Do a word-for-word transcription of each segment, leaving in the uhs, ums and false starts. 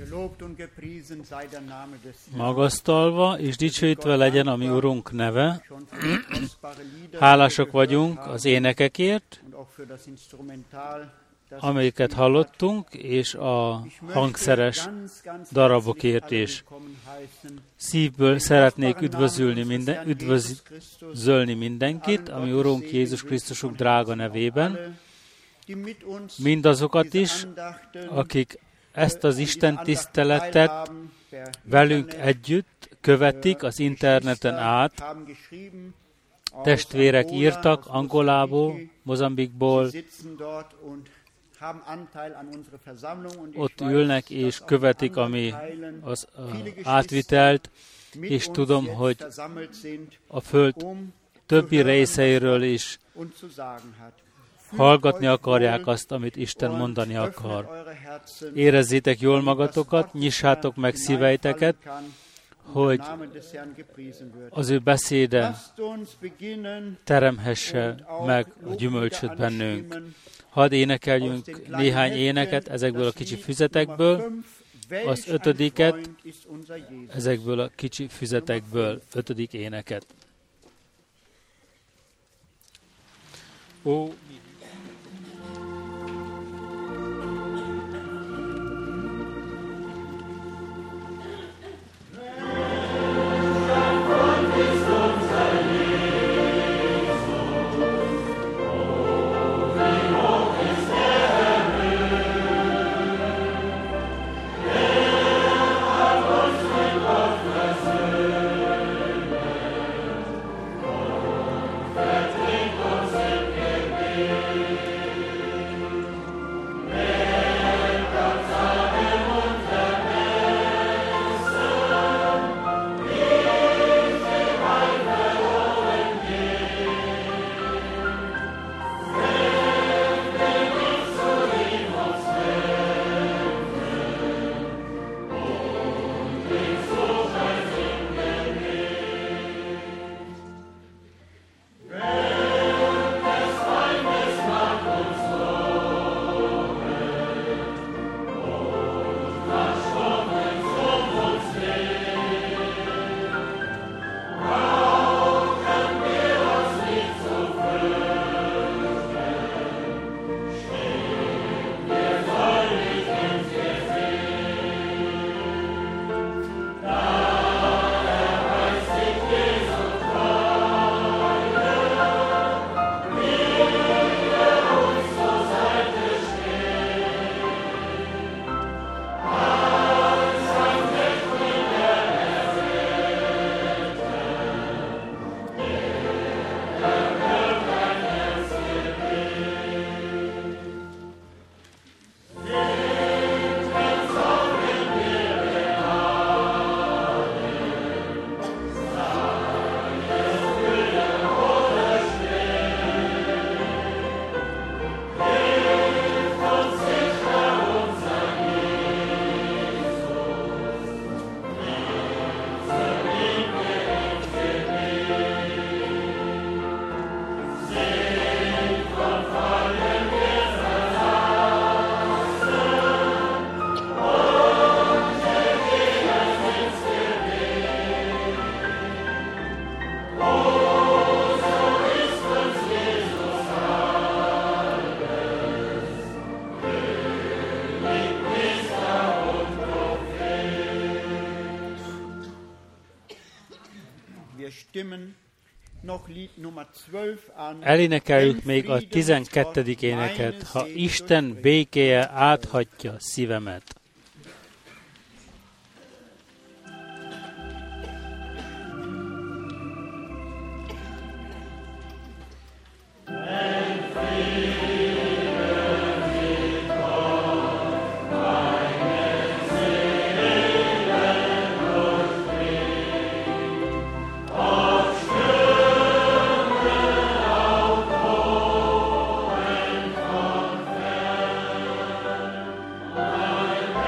Magasztalva és dicsőítve legyen a mi Urunk neve. Hálásak vagyunk az énekekért, amelyiket hallottunk, és a hangszeres darabokért is. Szívből szeretnék üdvözölni, minden, üdvözölni mindenkit, ami Urunk Jézus Krisztusunk drága nevében, mindazokat is, akik ezt az Isten tiszteletet velünk együtt követik az interneten át. Testvérek írtak Angolából, Mozambikból, ott ülnek és követik a mi az átvitelt, és tudom, hogy a föld többi részeiről is hallgatni akarják azt, amit Isten mondani akar. Érezzétek jól magatokat, nyissátok meg szíveiteket, hogy az ő beszéde teremhesse meg a gyümölcsöt bennünk. Hadd énekeljünk néhány éneket ezekből a kicsi füzetekből, az ötödiket ezekből a kicsi füzetekből, ötödik éneket. Ó, elénekeljük még a tizenkettedik éneket, ha Isten békéje áthatja szívemet. Amen.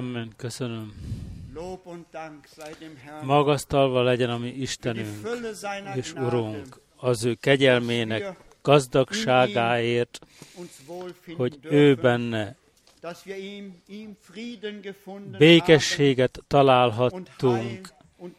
Amen. Köszönöm. Magasztalva legyen a mi Istenünk és Urunk az ő kegyelmének gazdagságáért, hogy ő benne békességet találhattunk,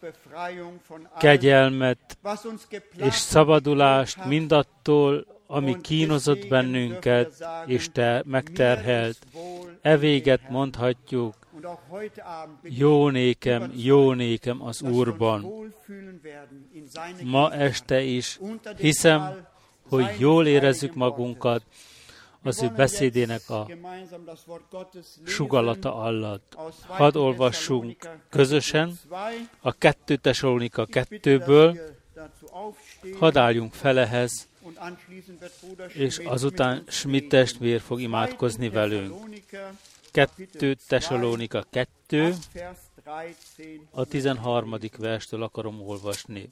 kegyelmet és szabadulást mindattól, ami kínozott bennünket és te megterhelt. E véget mondhatjuk, jó nékem, jó nékem az Úrban. Ma este is hiszem, hogy jól érezzük magunkat az ő beszédének a sugallata alatt. Hadd olvassunk közösen a kettő Tesalónika kettőből, hadd álljunk fel ehhez, és azután Schmidt testvér fog imádkozni velünk. kettő Tesalónika kettő, a tizenharmadik verstől akarom olvasni.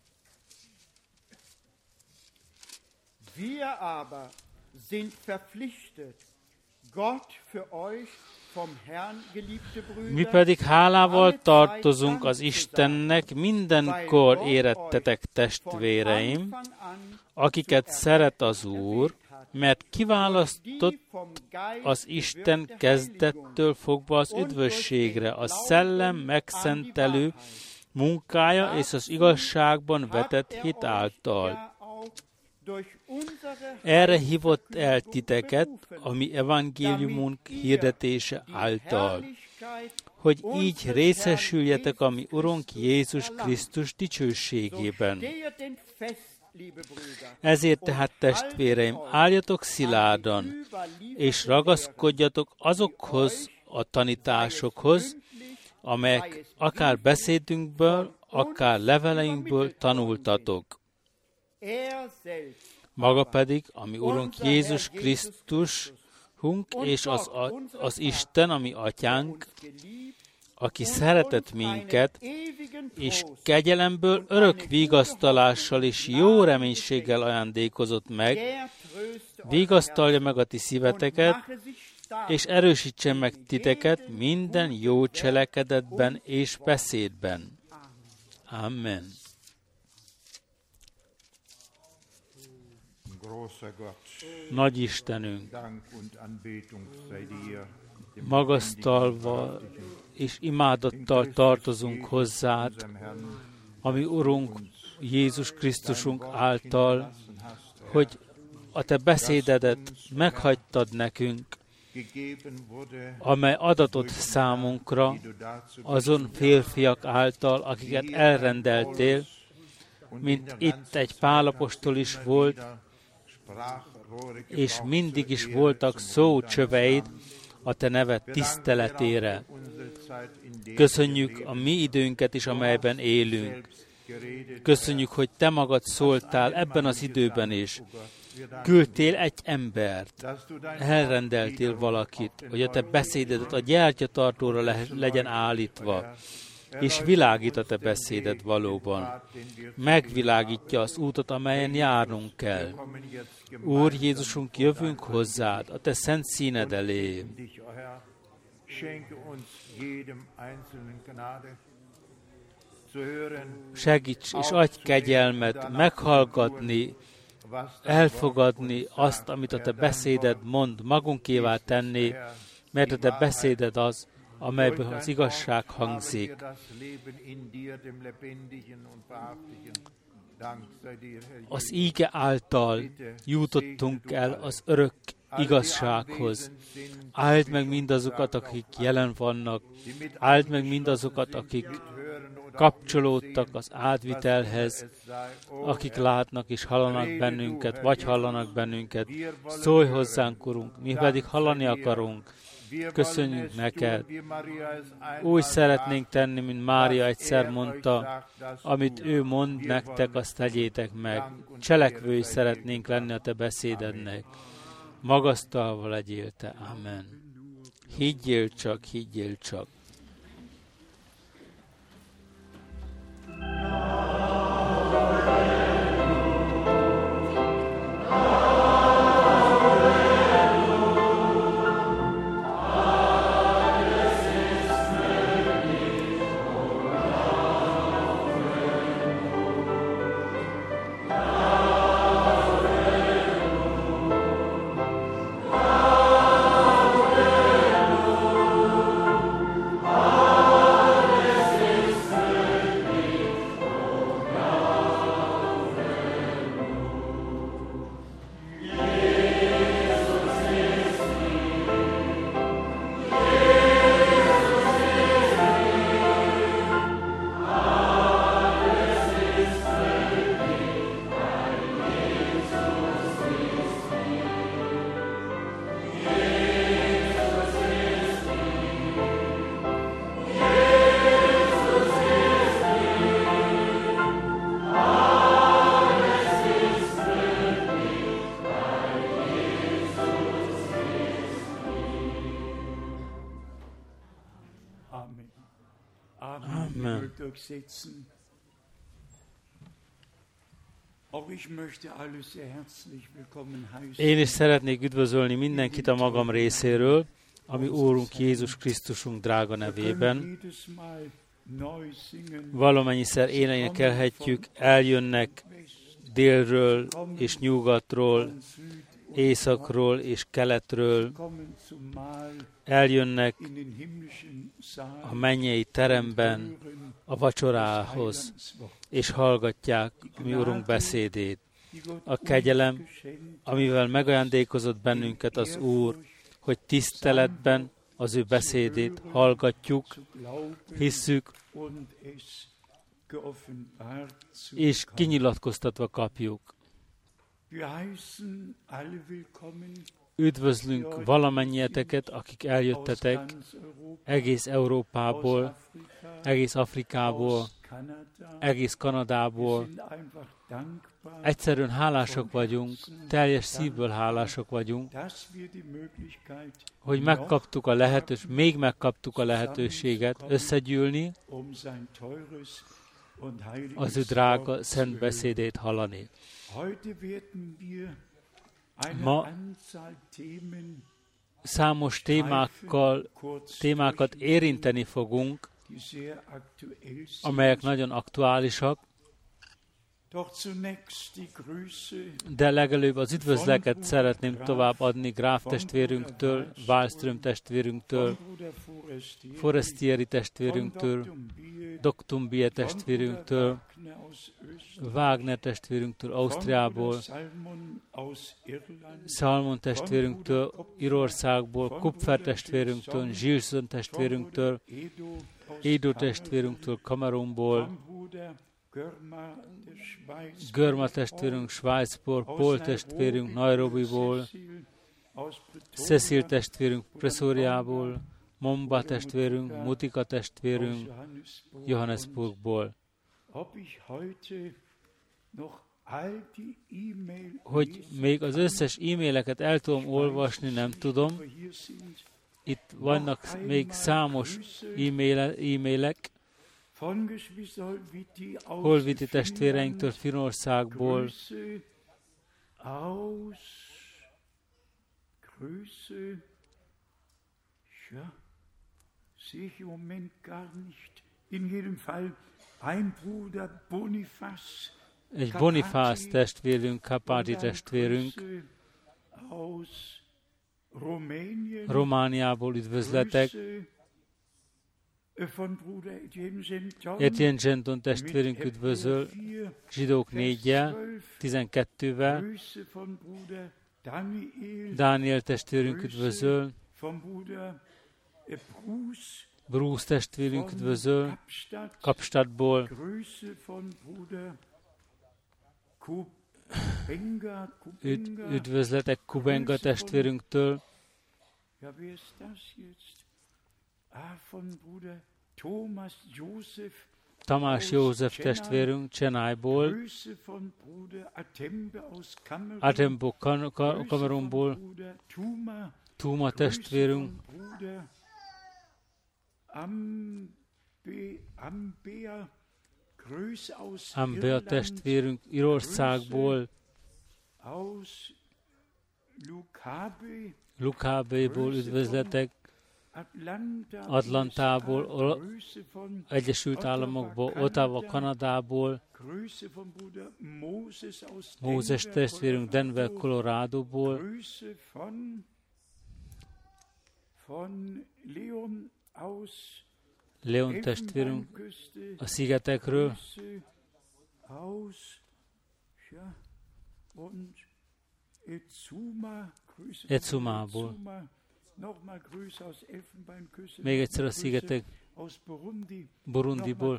Wir aber sind verpflichtet, Gott für euch vom Herrn, geliebte Brüder, mi pedig hálával tartozunk az Istennek mindenkor érettetek testvéreim, akiket szeret az Úr, mert kiválasztott az Isten kezdettől fogva az üdvösségre, a szellem megszentelő munkája és az igazságban vetett hit által. Erre hívott el titeket a mi evangéliumunk hirdetése által, hogy így részesüljetek a mi Urunk Jézus Krisztus dicsőségében. Ezért tehát, testvéreim, álljatok szilárdan, és ragaszkodjatok azokhoz a tanításokhoz, amelyek akár beszédünkből, akár leveleinkből tanultatok. Maga pedig, ami Urunk Jézus Krisztusunk, és az, az Isten, ami Atyánk, aki szeretett minket, és kegyelemből örök vigasztalással és jó reménységgel ajándékozott meg, vigasztalja meg a ti szíveteket, és erősítsen meg titeket minden jó cselekedetben és beszédben. Amen. Nagy Istenünk, magasztalva és imádattal tartozunk hozzád, ami Urunk Jézus Krisztusunk által, hogy a te beszédedet meghagytad nekünk, amely adatot számunkra azon férfiak által, akiket elrendeltél, mint itt egy Pál apostol is volt, és mindig is voltak szócsöveid a te neved tiszteletére. Köszönjük a mi időnket is, amelyben élünk. Köszönjük, hogy te magad szóltál ebben az időben is. Küldtél egy embert, elrendeltél valakit, hogy a te beszédedet a gyertyatartóra le- legyen állítva, és világít a te beszéded valóban. Megvilágítja az útot, amelyen járnunk kell. Úr Jézusunk, jövünk hozzád, a te szent színed elé. Segíts és adj kegyelmet meghallgatni, elfogadni azt, amit a te beszéded mond, magunkévá tenni, mert a te beszéded az, amelyből az igazság hangzik. Az íge által jutottunk el az örök igazsághoz. Áld meg mindazokat, akik jelen vannak. Áld meg mindazokat, akik kapcsolódtak az átvitelhez, akik látnak és hallanak bennünket, vagy hallanak bennünket. Szólj hozzánk, Urunk, mi pedig hallani akarunk. Köszönjük neked. Úgy szeretnénk tenni, mint Mária egyszer mondta, amit ő mond nektek, azt tegyétek meg. Cselekvői szeretnénk lenni a te beszédednek. Magasztalva legyél te. Amen. Higgyél csak, higgyél csak. Amen. Én is szeretnék üdvözölni mindenkit a magam részéről, ami Úrunk Jézus Krisztusunk drága nevében. Valamennyiszer énekelhetjük, eljönnek délről és nyugatról, északról és keletről, eljönnek a mennyei teremben a vacsorához, és hallgatják mi Urunk beszédét. A kegyelem, amivel megajándékozott bennünket az Úr, hogy tiszteletben az ő beszédét hallgatjuk, hisszük, és kinyilatkoztatva kapjuk. Üdvözlünk valamennyieteket, akik eljöttetek egész Európából, egész Afrikából, egész Kanadából. Egyszerűen hálásak vagyunk, teljes szívből hálásak vagyunk, hogy megkaptuk a lehetőséget, még megkaptuk a lehetőséget összegyűlni, az ő drága szent beszédét hallani. Ma számos témákkal, témákat érinteni fogunk, amelyek nagyon aktuálisak, de legelőbb az üdvözleket szeretném továbbadni Gráf testvérünktől, Wallström testvérünktől, Forestieri testvérünktől, Doktumbie testvérünktől, Wagner testvérünktől Ausztriából, Salmon testvérünktől Írországból, Kupfer testvérünktől, Gilson testvérünktől, Edo testvérünktől Kamerunból, Görma testvérünk Svájcból, Paul testvérünk Nairobiból, Cecil testvérünk Preszóriából, Momba testvérünk, Mutika testvérünk Johannesburgból. Hogy még az összes e-maileket el tudom olvasni, nem tudom. Itt vannak még számos e-mailek, Holviti testvéreinktől Finnországból, egy Bonifász testvérünk, Kapáti testvérünk, Romániából üdvözletek, Etienne Genton testvérünk üdvözöl, zsidók négyjel, tizenkettővel, Dániel testvérünk üdvözöl, Bruce testvérünk üdvözöl, Kapstadtból, Üd, üdvözletek Kubenga testvérünktől, Tamás József testvérünk Csenájból, Atembo Kamerunból, Tuma testvérünk, Ambea testvérünk Írországból, Lukábéból üdvözletek, Atlantából, Egyesült Államokból, Ottawa, Kanadából, Mózes testvérünk Denver, Coloradoból, Leon testvérünk a szigetekről, Etsumából. Még egyszer a szigetek, Burundiból,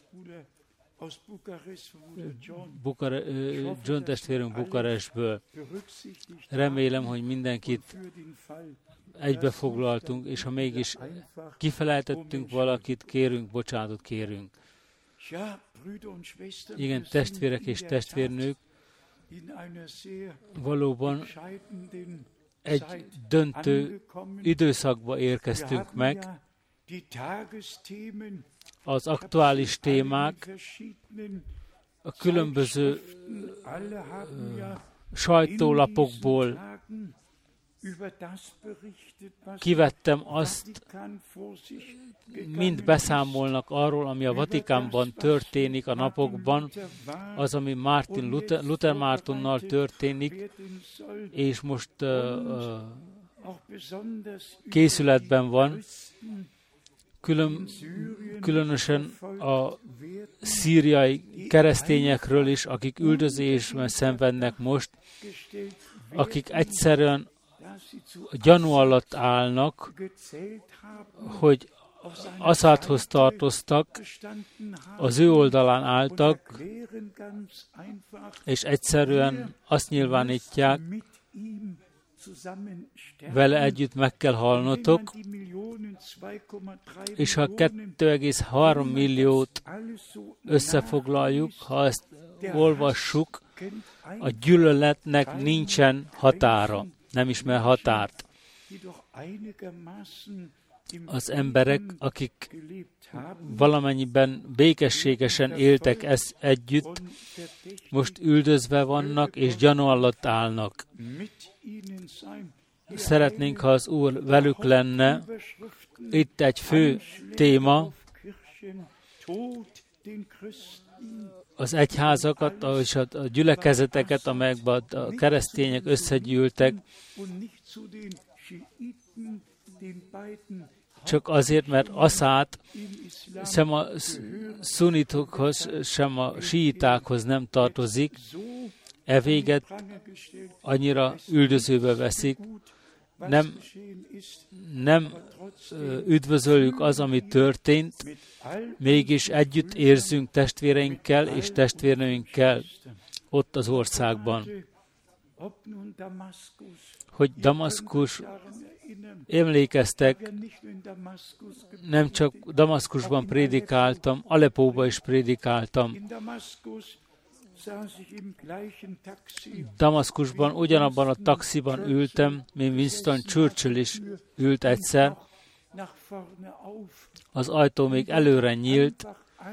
Bukare, John testvérünk Bukarestből. Remélem, hogy mindenkit egybefoglaltunk, és ha mégis kifelejtettünk valakit, kérünk, bocsánatot kérünk. Igen, testvérek és testvérnők, valóban egy döntő időszakba érkeztünk meg, Az aktuális témák a különböző sajtólapokból kivettem azt, mind beszámolnak arról, ami a Vatikánban történik a napokban, az, ami Martin Luther, Luther Mártonnal történik, és most uh, uh, készületben van, Külön, különösen a szíriai keresztényekről is, akik üldözésben szenvednek most, akik egyszerűen gyanú alatt állnak, hogy Assadhoz tartoztak, az ő oldalán álltak, és egyszerűen azt nyilvánítják, vele együtt meg kell halnotok, és ha kettő egész három milliót összefoglaljuk, ha ezt olvassuk, a gyűlöletnek nincsen határa, nem ismer határt. Az emberek, akik valamennyiben békességesen éltek ezt együtt, most üldözve vannak és gyanú alatt állnak. Szeretnénk, ha az Úr velük lenne. Itt egy fő téma, az egyházakat és a gyülekezeteket, amelyekben a keresztények összegyűltek, csak azért, mert Assad sem a szunitokhoz, sem a síitákhoz nem tartozik, e véget annyira üldözőbe veszik, nem, nem üdvözöljük az, ami történt, mégis együtt érzünk testvéreinkkel és testvérnőinkkel ott az országban. Hogy Damaszkus, emlékeztek, nem csak Damaszkusban prédikáltam, Aleppóban is prédikáltam. Damaszkusban ugyanabban a taxiban ültem, mint Winston Churchill is ült egyszer. Az ajtó még előre nyílt,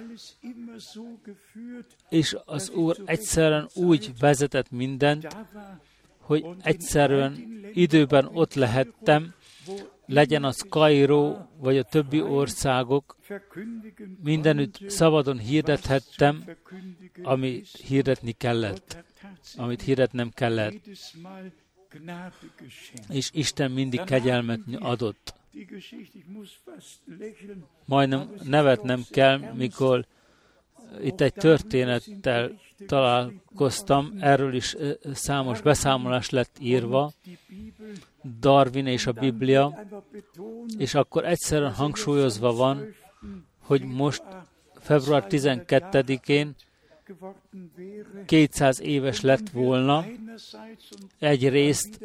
és az Úr egyszerűen úgy vezetett mindent, hogy egyszerűen időben ott lehettem, legyen az Kairó, vagy a többi országok, mindenütt szabadon hirdethettem, amit hirdetni kellett, amit hirdetnem kellett. És Isten mindig kegyelmet adott. Majdnem nevetnem kell, mikor itt egy történettel találkoztam, erről is számos beszámolás lett írva, Darwin és a Biblia, és akkor egyszerűen hangsúlyozva van, hogy most február tizenkettedikén kétszáz éves lett volna egyrészt,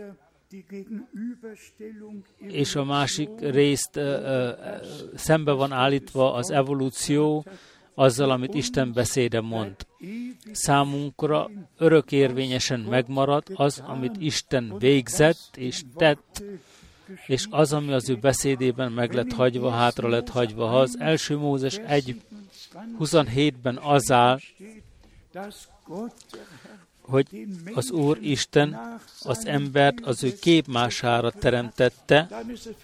és a másik részt ö, ö, szembe van állítva az evolúció azzal, amit Isten beszéde mond. Számunkra örökérvényesen megmarad az, amit Isten végzett és tett, és az, ami az ő beszédében meg lett hagyva, hátra lett hagyva. Ha az első Mózes egy huszonhétben az áll, hogy az Úr Isten az embert az ő képmására teremtette,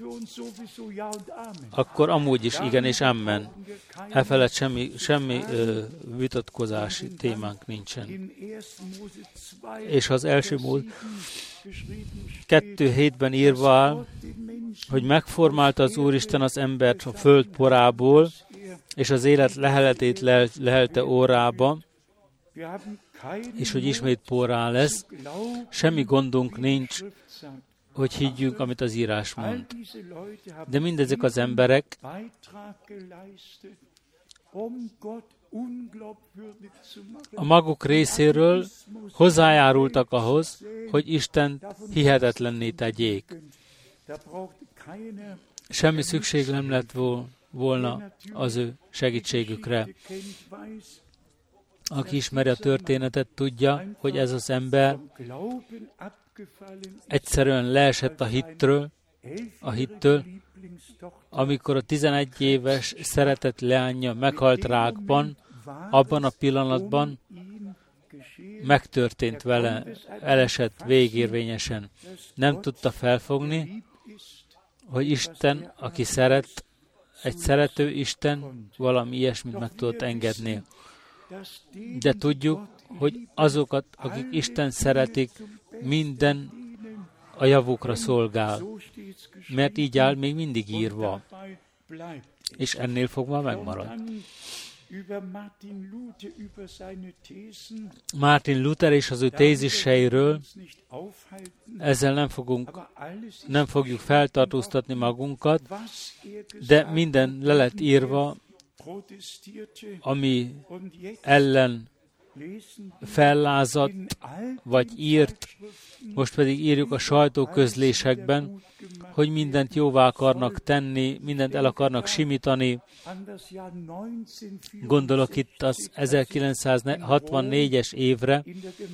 akkor amúgy is igen és amen. Efelett semmi, semmi ö, vitatkozási témánk nincsen. És az első Mózes kettő hétben írva áll, hogy megformálta az Úristen az embert a föld porából, és az élet leheletét lehelte órába, és hogy ismét porrá lesz, semmi gondunk nincs, hogy higgyünk, amit az írás mond. De mindezek az emberek a maguk részéről hozzájárultak ahhoz, hogy Isten hihetetlenné tegyék. Semmi szükség nem lett volna az ő segítségükre. Aki ismeri a történetet, tudja, hogy ez az ember egyszerűen leesett a hittről, a hittől, amikor a tizenegy éves szeretett leánya meghalt rákban, abban a pillanatban megtörtént vele, elesett végérvényesen. Nem tudta felfogni, hogy Isten, aki szeret, egy szerető Isten valami ilyesmit meg tudott engedni. De tudjuk, hogy azokat, akik Isten szeretik, minden a javukra szolgál. Mert így áll még mindig írva. És ennél fogva megmarad. Martin Luther és az ő téziseiről ezzel nem fogunk, nem fogjuk feltartóztatni magunkat, de minden le lett írva, ami ellen fellázadt, vagy írt, most pedig írjuk a sajtóközlésekben, hogy mindent jóvá akarnak tenni, mindent el akarnak simítani. Gondolok itt az ezerkilencszázhatvannégyes évre,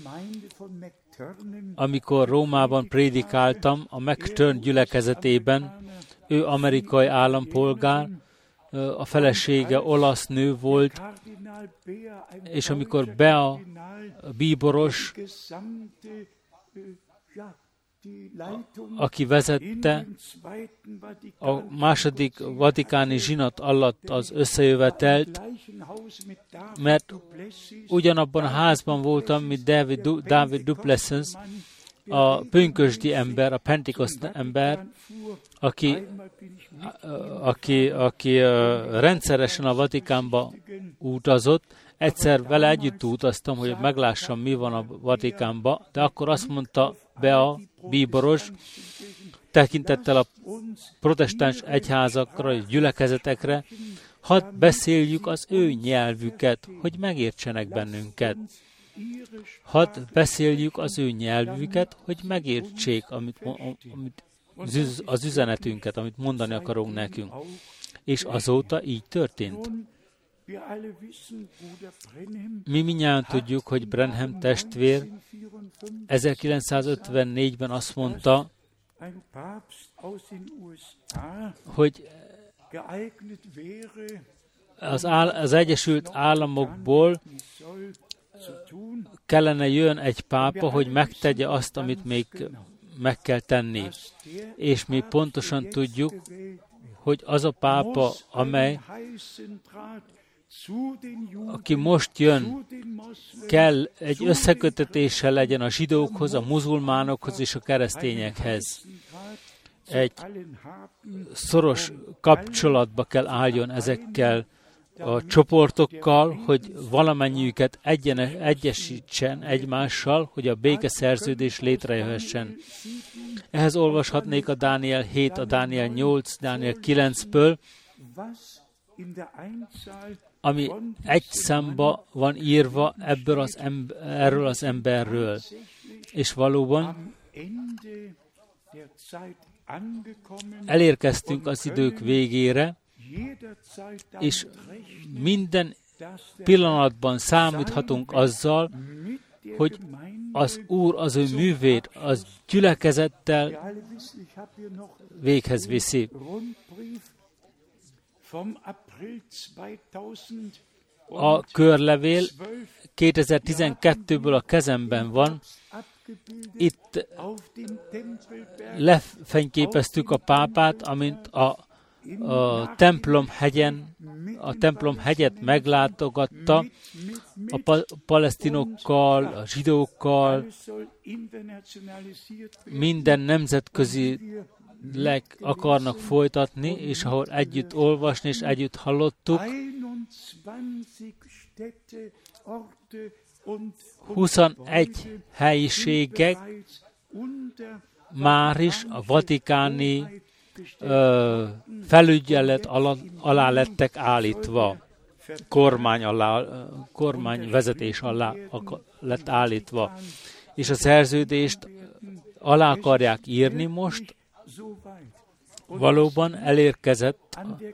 amikor Rómában prédikáltam a McTurn gyülekezetében. Ő amerikai állampolgár, a felesége olasz nő volt, és amikor Bea bíboros, aki vezette a második vatikáni zsinat alatt az összejövetelt, mert ugyanabban a házban voltam, mint David, du- David Duplessis, a pünkösdi ember, a Pentecost ember, aki, aki, aki rendszeresen a Vatikánba utazott. Egyszer vele együtt utaztam, hogy meglássam, mi van a Vatikánba, de akkor azt mondta Bea bíboros, tekintettel a protestáns egyházakra és gyülekezetekre, hadd beszéljük az ő nyelvüket, hogy megértsenek bennünket. Hadd beszéljük az ő nyelvüket, hogy megértsék, amit, amit, az üzenetünket, amit mondani akarunk nekünk. És azóta így történt. Mi mindjárt tudjuk, hogy Branham testvér ezerkilencszázötvennégyben azt mondta, hogy az, áll, az Egyesült Államokból kellene jön egy pápa, hogy megtegye azt, amit még meg kell tenni. És mi pontosan tudjuk, hogy az a pápa, amely, aki most jön, kell egy összekötetéssel legyen a zsidókhoz, a muzulmánokhoz és a keresztényekhez. Egy szoros kapcsolatba kell álljon ezekkel a csoportokkal, hogy valamennyiüket egyenes, egyesítsen egymással, hogy a békeszerződés létrejöhessen. Ehhez olvashatnék a Dániel hét, a Dániel nyolc, Dániel kilencből, ami egy számba van írva ebből az ember, erről az emberről. És valóban elérkeztünk az idők végére, és minden pillanatban számíthatunk azzal, hogy az Úr az ő művét, az gyülekezettel véghez viszi. A körlevél kétezer-tizenkettőből a kezemben van. Itt lefényképeztük a pápát, amint a, a templom hegyen, a templom hegyet meglátogatta a pa- palesztinokkal, a zsidókkal, minden nemzetközi leg akarnak folytatni, és ahol együtt olvasni, és együtt hallottuk, huszonegy helyiségek már is a vatikáni ö, felügyelet alá, alá lettek állítva, kormány, alá, kormány vezetés alá lett állítva, és a szerződést alá akarják írni most. Valóban elérkezett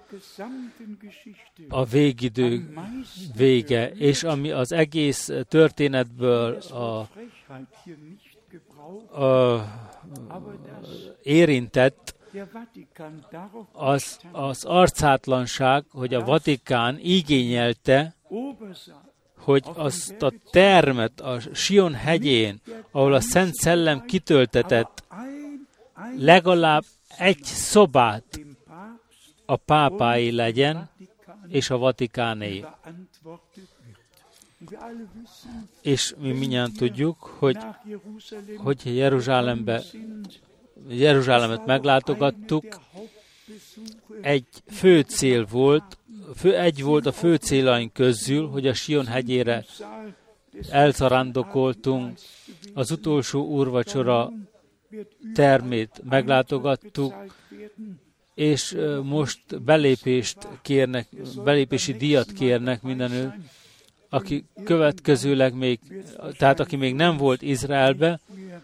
a végidő vége, és ami az egész történetből a, a érintett, az, az arcátlanság, hogy a Vatikán igényelte, hogy azt a termet a Sion hegyén, ahol a Szent Szellem kitöltetett, legalább egy szobát a pápái legyen, és a Vatikáné. És mi mindjárt tudjuk, hogy, hogy Jeruzsálembe, Jeruzsálemet meglátogattuk, egy fő cél volt, fő, egy volt a fő célaink közül, hogy a Sion hegyére elszarándokoltunk, az utolsó úrvacsora termét meglátogattuk, és most belépést kérnek, belépési díjat kérnek mindenütt, aki következőleg még, tehát aki még nem volt Izraelbe,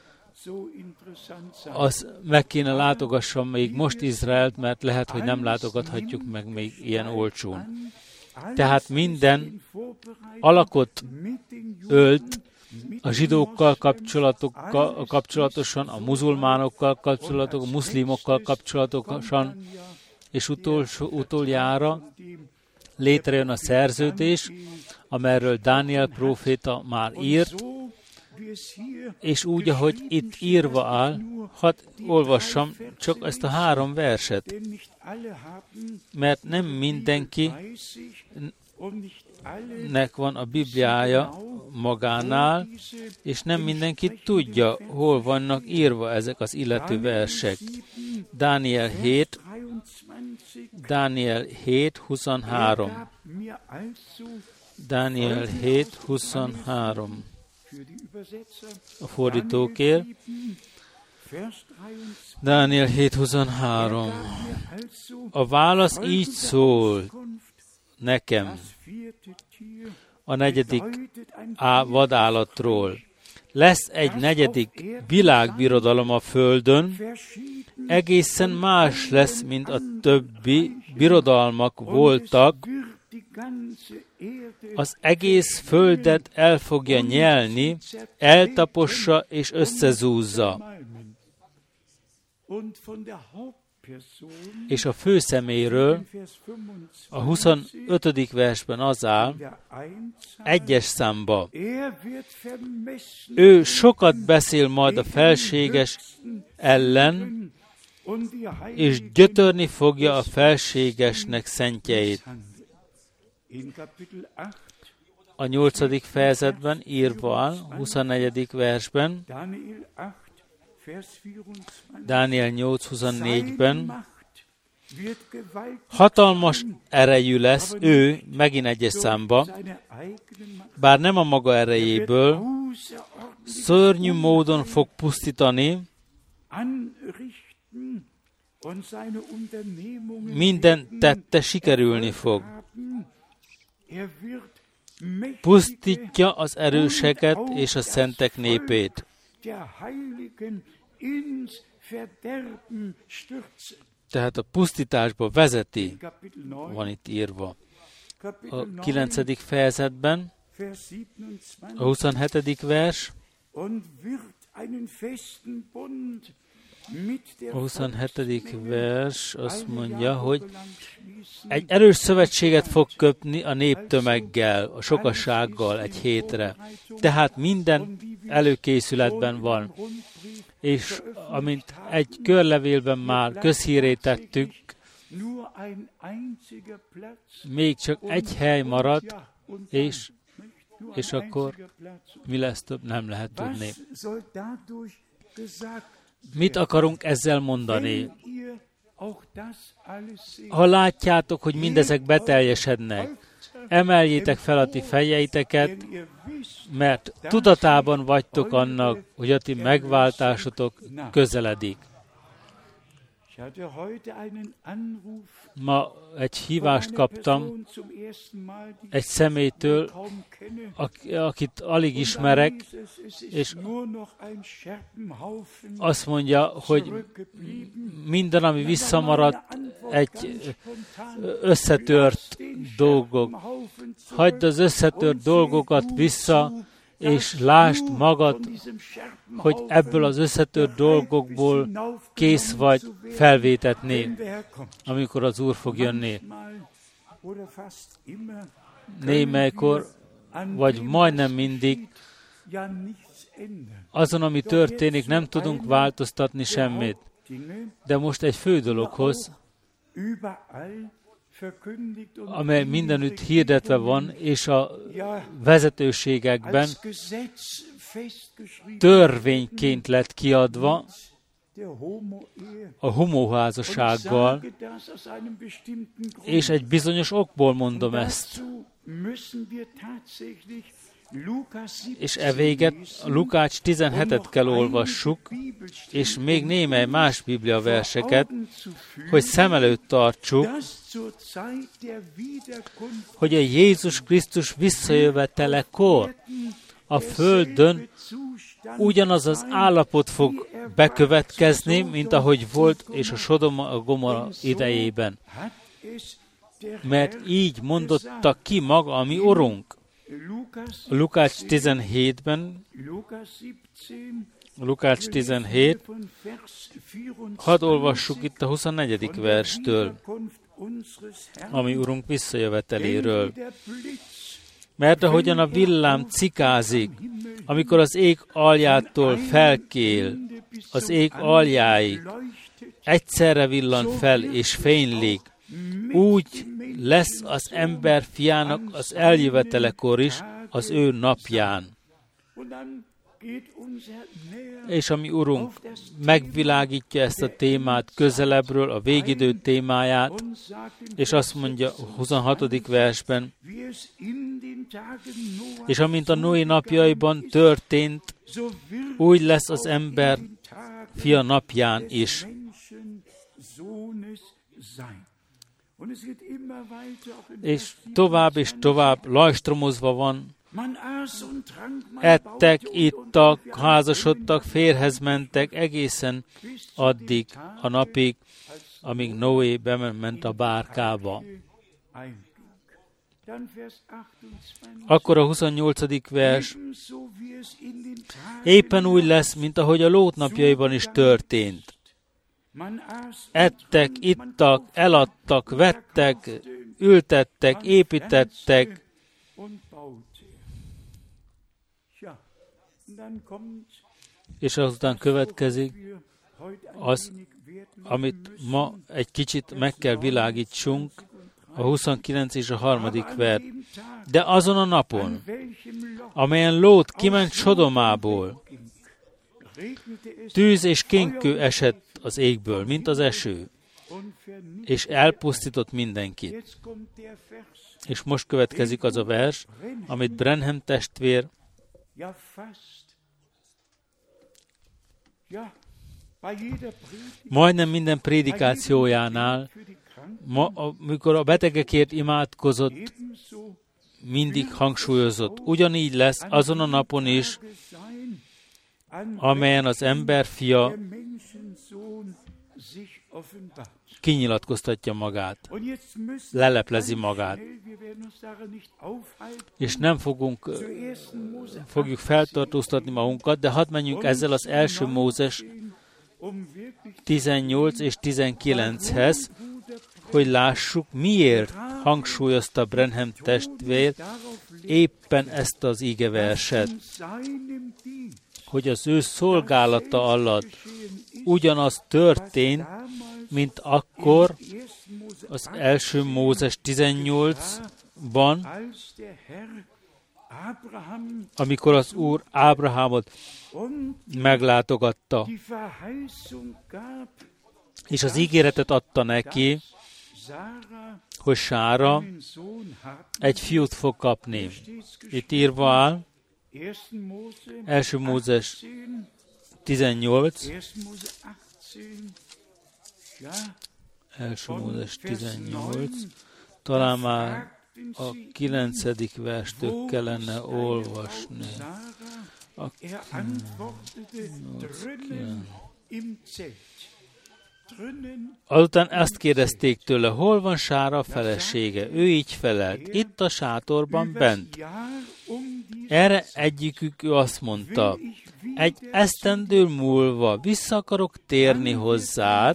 az meg kéne látogassam még most Izraelt, mert lehet, hogy nem látogathatjuk meg még ilyen olcsón. Tehát minden alakot ölt a zsidókkal kapcsolatokkal, kapcsolatosan, a muzulmánokkal kapcsolatosan, a muszlimokkal kapcsolatosan, és utolsó, utoljára létrejön a szerződés, amelyről Dániel próféta már írt, és úgy, ahogy itt írva áll, hadd olvassam csak ezt a három verset, mert nem mindenki nek van a Bibliája magánál, és nem mindenki tudja, hol vannak írva ezek az illető versek. Dániel hét, Dániel hét, huszonhárom. Dániel hét, huszonhárom. A fordítókért. Dániel hét, huszonhárom. A válasz így szól nekem a negyedik á vadállatról. Lesz egy negyedik világbirodalom a földön, egészen más lesz, mint a többi birodalmak voltak. Az egész földet el fogja nyelni, eltapossa és összezúzza. És a főszeméről a huszonötödik versben az áll, egyes számba. Ő sokat beszél majd a felséges ellen, és gyötörni fogja a felségesnek szentjeit. A nyolcadik fejezetben írva áll, huszonnegyedik versben, Dániel nyolc huszonnégyben, hatalmas erejű lesz ő, megint egyes számba, bár nem a maga erejéből, szörnyű módon fog pusztítani, minden tette sikerülni fog. Pusztítja az erőseket és a szentek népét. Tehát a pusztításba vezeti, van itt írva. A kilencedik fejezetben, a huszonhetedik vers, a huszonhetedik vers azt mondja, hogy egy erős szövetséget fog kötni a néptömeggel, a sokasággal egy hétre. Tehát minden előkészületben van. És amint egy körlevélben már közhírét tettük, még csak egy hely maradt, és, és akkor mi lesz több, nem lehet tudni. Mit akarunk ezzel mondani? Ha látjátok, hogy mindezek beteljesednek, emeljétek fel a ti fejeiteket, mert tudatában vagytok annak, hogy a ti megváltásotok közeledik. Ma egy hívást kaptam egy személytől, akit alig ismerek, és azt mondja, hogy minden, ami visszamaradt, egy összetört dolgok. Hagyd az összetört dolgokat vissza, és lásd magad hogy ebből az összetört dolgokból kész vagy felvétetni, amikor az Úr fog jönni. Némelykor, vagy majdnem mindig, azon, ami történik, nem tudunk változtatni semmit. De most egy fő dologhoz, amely mindenütt hirdetve van, és a vezetőségekben törvényként lett kiadva, a homóházassággal, és egy bizonyos okból mondom ezt. És e véget a Lukács tizenhetet kell olvassuk, és még némely más Biblia verseket, hogy szem előtt tartsuk, hogy a Jézus Krisztus visszajövetelekor a Földön ugyanaz az állapot fog bekövetkezni, mint ahogy volt, és a Sodoma a Gomorra idejében. Mert így mondotta ki maga a mi Urunk. Lukács tizenhétben, Lukács tizenhét, hadd olvassuk itt a huszonnegyedik verstől, ami Urunk visszajöveteléről. Mert ahogyan a villám cikázik, amikor az ég aljától felkél, az ég aljáig, egyszerre villan fel és fénylik, úgy lesz az ember fiának az eljövetelekor is az ő napján. És a mi Urunk megvilágítja ezt a témát közelebbről, a végidő témáját, és azt mondja a huszonhatodik versben, és amint a Noé napjaiban történt, úgy lesz az ember fia napján is. És tovább és tovább lajstromozva van, ettek, ittak, házasodtak, férjhez mentek egészen addig a napig, amíg Noé bement a bárkába. Akkor a huszonnyolcadik vers, éppen úgy lesz, mint ahogy a Lót napjaiban is történt. Ettek, ittak, eladtak, vettek, ültettek, építettek, és azután következik az, amit ma egy kicsit meg kell világítsunk, a huszonkilenc és a harmadik vers. De azon a napon, amelyen Lót kiment Sodomából, tűz és kénkő esett az égből, mint az eső, és elpusztított mindenkit. És most következik az a vers, amit Branham testvér majdnem minden prédikációjánál, ma, amikor a betegekért imádkozott, mindig hangsúlyozott. Ugyanígy lesz azon a napon is, amelyen az ember fia kinyilatkoztatja magát, leleplezi magát. És nem fogunk, fogjuk feltartóztatni magunkat, de hadd menjünk ezzel az első Mózes tizennyolc és tizenkilenchez, hogy lássuk, miért hangsúlyozta Branham testvér éppen ezt az igeverset, hogy az ő szolgálata alatt ugyanaz történt, mint akkor az első Mózes tizennyolcban, amikor az Úr Ábrahámot meglátogatta, és az ígéretet adta neki, hogy Sára egy fiút fog kapni. Itt írva áll, első Mózes tizennyolc, első Mózes tizennyolc, talán már a kilencedik verstől kellene olvasni. A, Azután ezt kérdezték tőle, hol van Sára felesége? Ő így felelt, itt a sátorban bent. Erre egyikük ő azt mondta, egy esztendő múlva vissza akarok térni hozzád,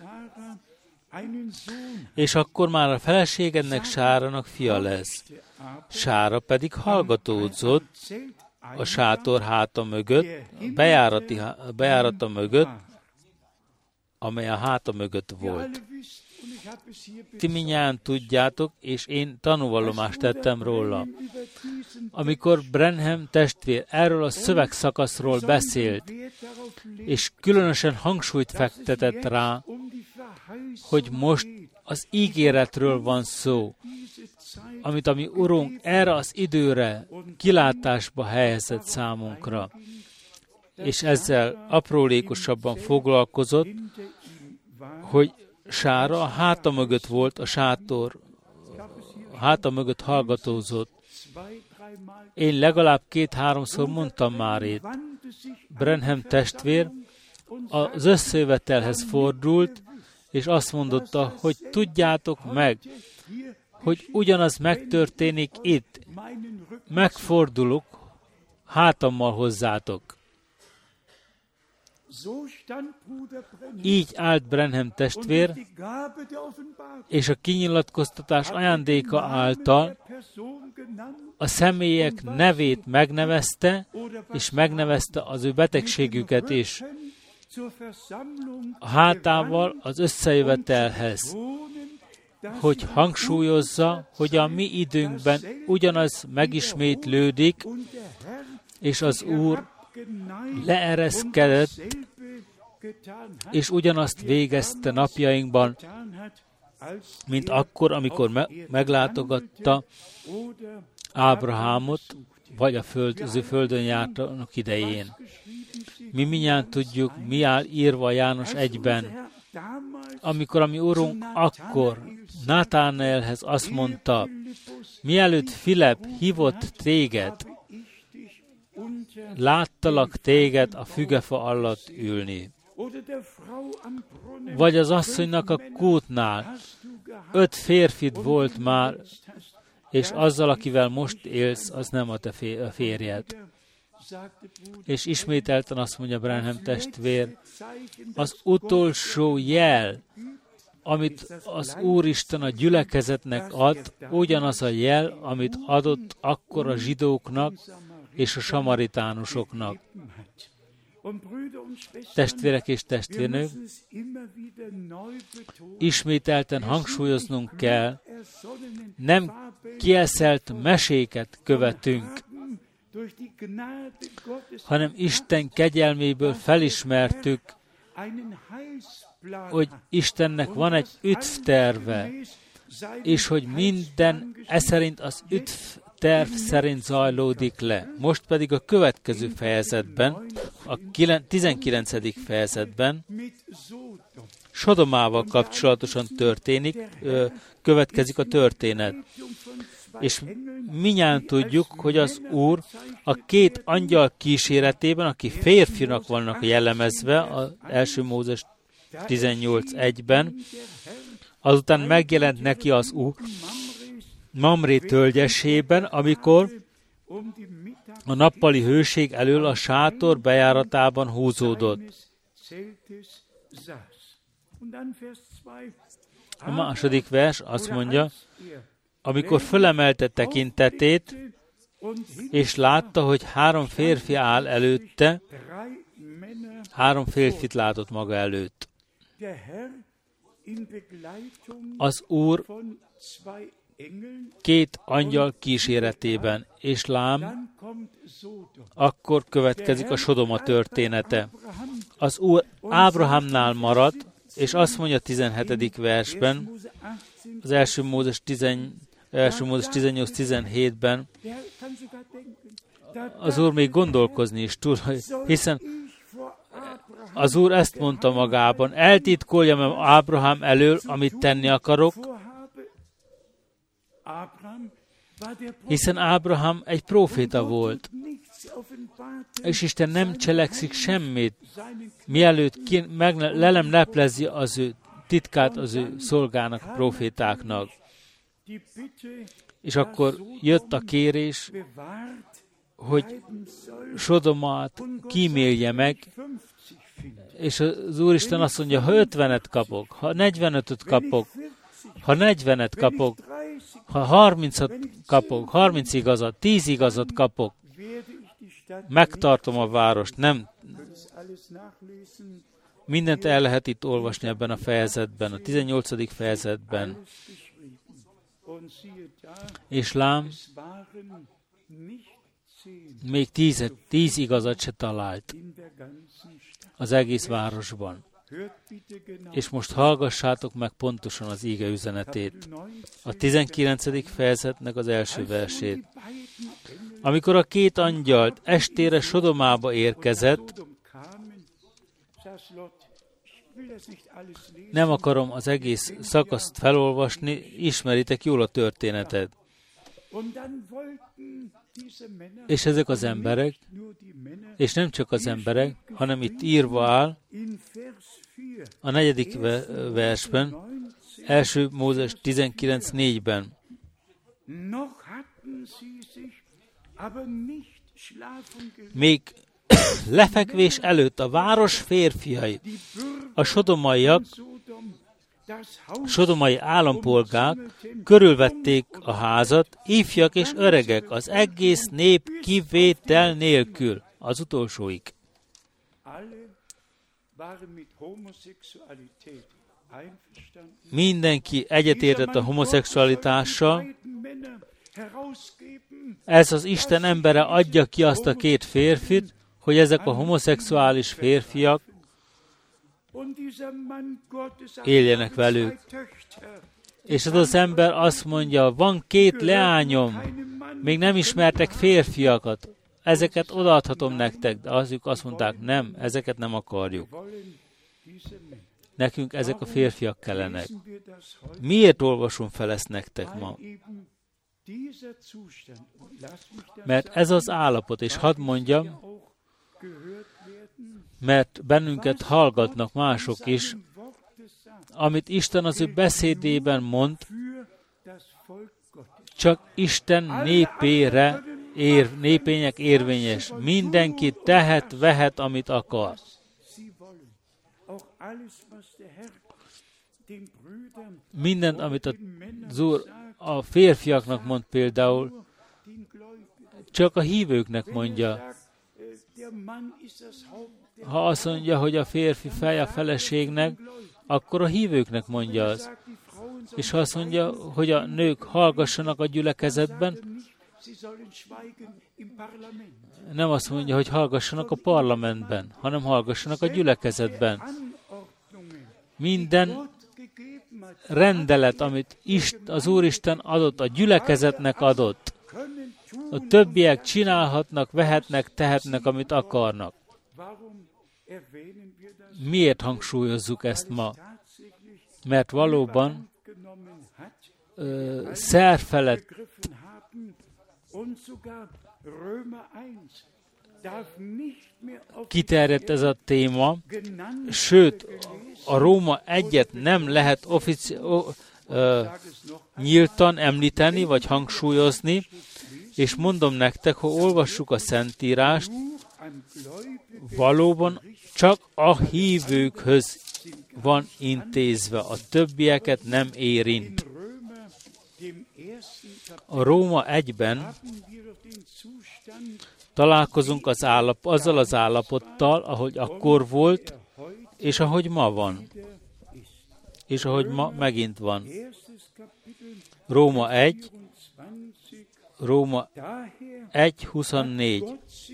és akkor már a feleségednek, Sárának fia lesz. Sára pedig hallgatódzott a sátor háta mögött, bejárati, bejárata mögött, amely a háta mögött volt. Ti mindjárt tudjátok, és én tanúvallomást tettem róla. Amikor Branham testvér erről a szövegszakaszról beszélt, és különösen hangsúlyt fektetett rá, hogy most az ígéretről van szó, amit a mi Urunk erre az időre kilátásba helyezett számunkra, és ezzel aprólékosabban foglalkozott, hogy Sára a háta mögött volt, a sátor a háta mögött hallgatózott. Én legalább két-háromszor mondtam már itt. Branham testvér az összejövetelhez fordult, és azt mondotta, hogy tudjátok meg, hogy ugyanaz megtörténik itt. Megfordulok hátammal hozzátok. Így állt Branham testvér, és a kinyilatkoztatás ajándéka által a személyek nevét megnevezte, és megnevezte az ő betegségüket is. A hátával az összejövetelhez, hogy hangsúlyozza, hogy a mi időnkben ugyanaz megismétlődik, és az Úr leereszkedett, és ugyanazt végezte napjainkban, mint akkor, amikor me- meglátogatta Ábrahámot, vagy a föld, az ő földön jártanak idején. Mi mindjárt tudjuk, mi áll írva a János egyben, amikor a mi Urunk akkor Nátánaelhez azt mondta, mielőtt Filip hívott téged, láttalak téged a fügefa alatt ülni. Vagy az asszonynak a kútnál öt férfid volt már, és azzal, akivel most élsz, az nem a te férjed. És ismételten azt mondja Branham testvér, az utolsó jel, amit az Úristen a gyülekezetnek ad, ugyanaz a jel, amit adott akkor a zsidóknak és a samaritánusoknak. Testvérek és testvérnők, ismételten hangsúlyoznunk kell, nem kieszelt meséket követünk, hanem Isten kegyelméből felismertük, hogy Istennek van egy üdvterve, és hogy minden e szerint az üdvterv szerint zajlódik le. Most pedig a következő fejezetben, a tizenkilencedik fejezetben Sodomával kapcsolatosan történik, következik a történet. És mindjárt tudjuk, hogy az Úr a két angyal kíséretében, aki férfinak vannak jellemezve, az első Mózes tizennyolc egyben, azután megjelent neki az Úr Mamré tölgyesében, amikor a nappali hőség elől a sátor bejáratában húzódott. A második vers azt mondja, amikor fölemelte tekintetét, és látta, hogy három férfi áll előtte, három férfit látott maga előtt. Az Úr két angyal kíséretében, és lám, akkor következik a Sodoma története. Az Úr Ábrahámnál maradt, és azt mondja a tizenhetedik versben, az első Mózes tizennyolc tizenhétben, az Úr még gondolkozni is tud, hiszen az Úr ezt mondta magában, eltitkoljam Ábrahám elől, amit tenni akarok, hiszen Ábrahám egy próféta volt, és Isten nem cselekszik semmit, mielőtt ki, meg, le nem leplezi az ő titkát az ő szolgának, profétáknak. És akkor jött a kérés, hogy Sodomát kímélje meg, és az Úristen azt mondja, ha ötvenet kapok, ha negyvenötöt kapok, ha negyvenet kapok, ha harmincat kapok, harminc igazat, tíz igazat kapok, megtartom a várost. Nem. Mindent el lehet itt olvasni ebben a fejezetben, a tizennyolcadik fejezetben. És lám, még tíz, tíz igazat se talált az egész városban. És most hallgassátok meg pontosan az íge üzenetét. A tizenkilencedik fejezetnek az első versét. Amikor a két angyalt estére Sodomába érkezett, nem akarom az egész szakaszt felolvasni, ismeritek jól a történetet. És ezek az emberek, és nem csak az emberek, hanem itt írva áll a negyedik versben, első Mózes tizenkilenc négyben. Még lefekvés előtt a város férfiai, a sodomaiak, sodomai állampolgák körülvették a házat, ifjak és öregek, az egész nép kivétel nélkül, az utolsóig. Mindenki egyetértett a homoszexualitással. Ez az Isten embere adja ki azt a két férfit, hogy ezek a homoszexuális férfiak éljenek velük. És az az ember azt mondja, van két leányom, még nem ismertek férfiakat, ezeket odaadhatom nektek, de azok azt mondták, nem, ezeket nem akarjuk. Nekünk ezek a férfiak kellenek. Miért olvasom fel ezt nektek ma? Mert ez az állapot, és hadd mondjam, mert bennünket hallgatnak mások is, amit Isten az ő beszédében mond, csak Isten népére, ér, népének érvényes. Mindenki tehet, vehet, amit akar. Mindent, amit az Úr a férfiaknak mond például, csak a hívőknek mondja. Ha azt mondja, hogy a férfi fej a feleségnek, akkor a hívőknek mondja az. És ha azt mondja, hogy a nők hallgassanak a gyülekezetben, nem azt mondja, hogy hallgassanak a parlamentben, hanem hallgassanak a gyülekezetben. Minden rendelet, amit az Úristen adott, a gyülekezetnek adott. A többiek csinálhatnak, vehetnek, tehetnek, amit akarnak. Miért hangsúlyozzuk ezt ma? Mert valóban ö, szerfelett kiterjedt ez a téma, sőt, a Róma egyet nem lehet offici- o, ö, nyíltan említeni, vagy hangsúlyozni, és mondom nektek, ha olvassuk a Szentírást, valóban csak a hívőkhöz van intézve, a többieket nem érint. A Róma egyben találkozunk az állap, azzal az állapottal, ahogy akkor volt, és ahogy ma van. És ahogy ma megint van. Róma egy, Róma egy huszonnégy.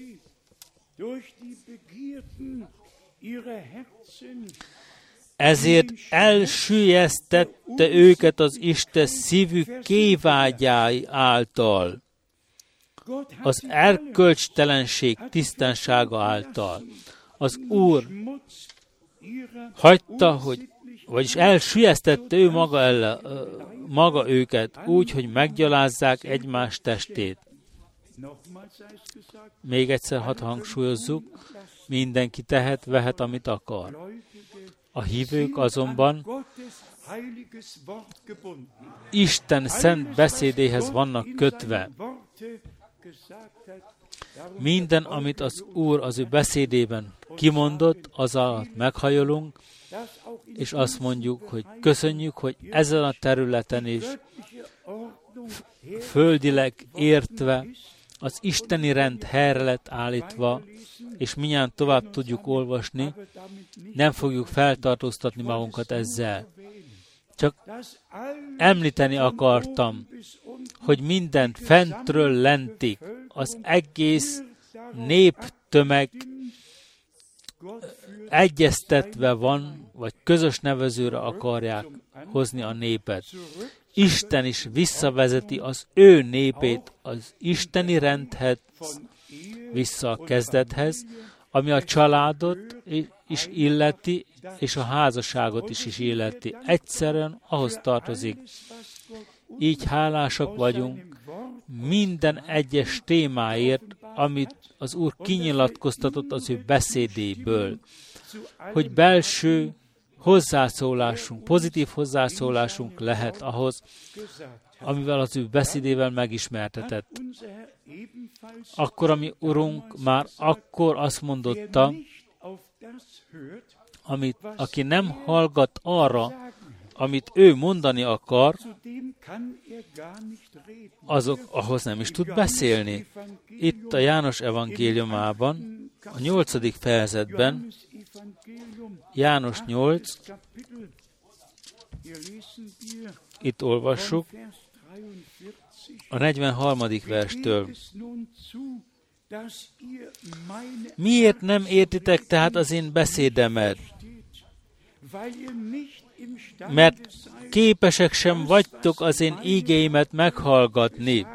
Ezért elsüllyesztette őket az Isten szívük kévágyái által, az erkölcstelenség tisztánsága által. Az Úr hagyta, hogy, vagyis elsüllyesztette ő maga, ellen, maga őket úgy, hogy meggyalázzák egymás testét. Még egyszer hadd hangsúlyozzuk, mindenki tehet, vehet, amit akar. A hívők azonban Isten szent beszédéhez vannak kötve. Minden, amit az Úr az ő beszédében kimondott, az alatt meghajolunk, és azt mondjuk, hogy köszönjük, hogy ezen a területen is földileg értve az isteni rend helyre lett állítva, és mindjárt tovább tudjuk olvasni, nem fogjuk feltartóztatni magunkat ezzel. Csak említeni akartam, hogy mindent fentről lentig, az egész néptömeg egyeztetve van, vagy közös nevezőre akarják hozni a népet. Isten is visszavezeti az ő népét az isteni rendhez, vissza a kezdethez, ami a családot is illeti, és a házasságot is is illeti. Egyszerűen ahhoz tartozik. Így hálásak vagyunk minden egyes témáért, amit az Úr kinyilatkoztatott az ő beszédéből, hogy belső hozzászólásunk, pozitív hozzászólásunk lehet ahhoz, amivel az ő beszédével megismertetett. Akkor, ami Urunk már akkor azt mondotta, amit, aki nem hallgat arra, amit ő mondani akar, azok ahhoz nem is tud beszélni. Itt a János evangéliumában, a nyolcadik fejezetben, János nyolc, itt olvassuk, a negyvenharmadik verstől. Miért nem értitek tehát az én beszédemet? Mert képesek sem vagytok az én ígéimet meghallgatni.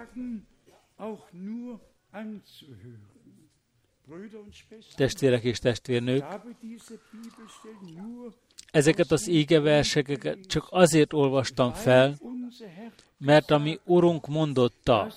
Testvérek és testvérnők, ezeket az ígeverseket csak azért olvastam fel, mert ami Urunk mondotta,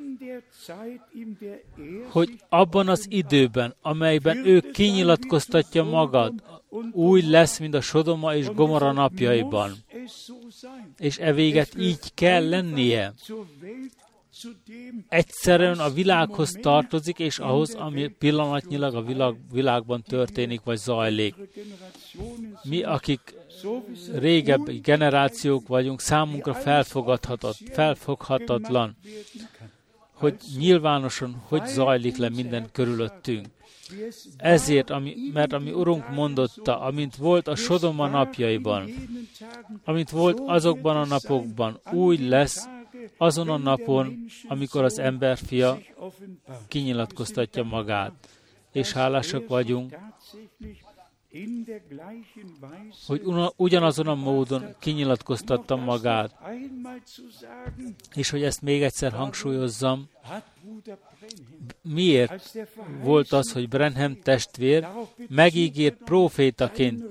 hogy abban az időben, amelyben ő kinyilatkoztatja magad, úgy lesz, mint a Sodoma és Gomorra napjaiban. És e véget így kell lennie. Egyszerűen a világhoz tartozik, és ahhoz, ami pillanatnyilag a világ, világban történik, vagy zajlik. Mi, akik régebbi generációk vagyunk, számunkra felfoghatatlan, hogy nyilvánosan hogy zajlik le minden körülöttünk. Ezért, ami, mert ami Urunk mondotta, amint volt a Sodoma napjaiban, amint volt azokban a napokban, úgy lesz azon a napon, amikor az emberfia kinyilatkoztatja magát. És hálásak vagyunk, hogy ugyanazon a módon kinyilatkoztatta magát. És hogy ezt még egyszer hangsúlyozzam, miért volt az, hogy Branham testvér megígért prófétaként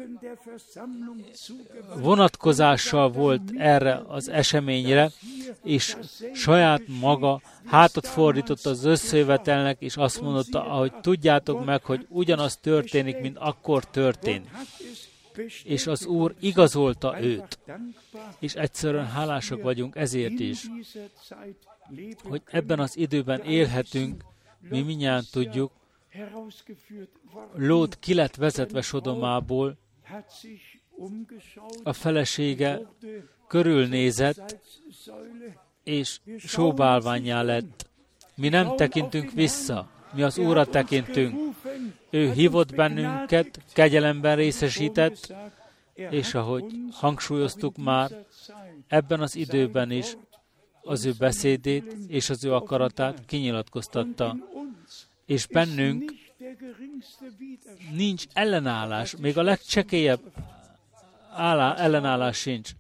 vonatkozással volt erre az eseményre, és saját maga hátat fordított az összejövetelnek, és azt mondotta, ahogy tudjátok meg, hogy ugyanaz történik, mint akkor történt. És az Úr igazolta őt. És egyszerűen hálásak vagyunk ezért is, hogy ebben az időben élhetünk, mi mindjárt tudjuk, Lót ki lett vezetve Sodomából, a felesége körülnézett, és sóbálvánnyá lett. Mi nem tekintünk vissza, mi az Úrra tekintünk. Ő hívott bennünket, kegyelemben részesített, és ahogy hangsúlyoztuk már, ebben az időben is az ő beszédét és az ő akaratát kinyilatkoztatta. És bennünk nincs ellenállás, még a legcsekélyebb állá, ellenállás sincs.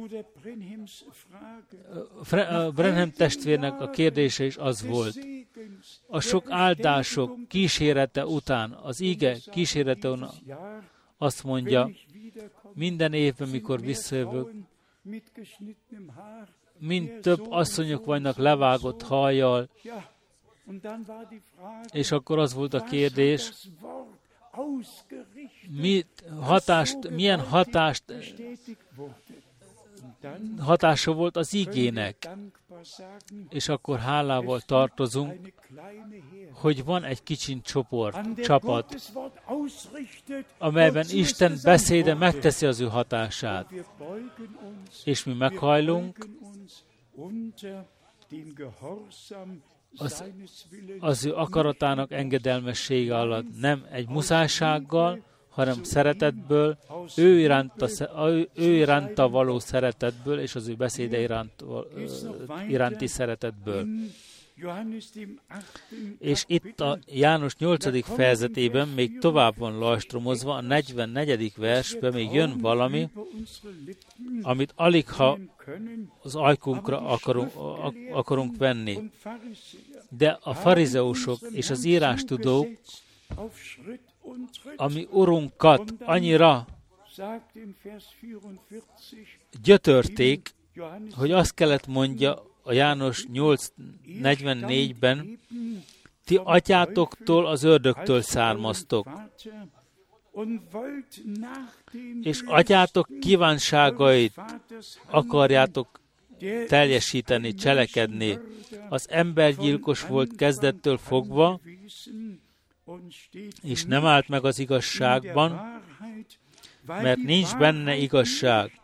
Branham testvérnek a kérdése is az volt. A sok áldások kísérete után, az íge kísérete után azt mondja, minden évben, mikor visszajövök, mind több asszonyok vannak levágott hajjal, És akkor az volt a kérdés, mit hatást, milyen hatást, hatása volt az igének. És akkor hálával tartozunk, hogy van egy kicsi csoport, csapat, amelyben Isten beszéde megteszi az ő hatását. És mi meghajlunk az, az ő akaratának engedelmessége alatt, nem egy muszájsággal, hanem szeretetből, ő iránta, ő iránta való szeretetből, és az ő beszéde iránt, iránti szeretetből. És itt a János nyolcadik fejezetében még tovább van lajstromozva, a negyvennegyedik versben még jön valami, amit alig ha az ajkunkra akarunk, akarunk venni. De a farizeusok és az írástudók a mi Urunkat annyira gyötörték, hogy azt kellett mondja a János nyolc negyvennégyben, ti atyátoktól, az ördögtől származtok, és atyátok kívánságait akarjátok teljesíteni, cselekedni. Az embergyilkos volt kezdettől fogva, és nem állt meg az igazságban, mert nincs benne igazság.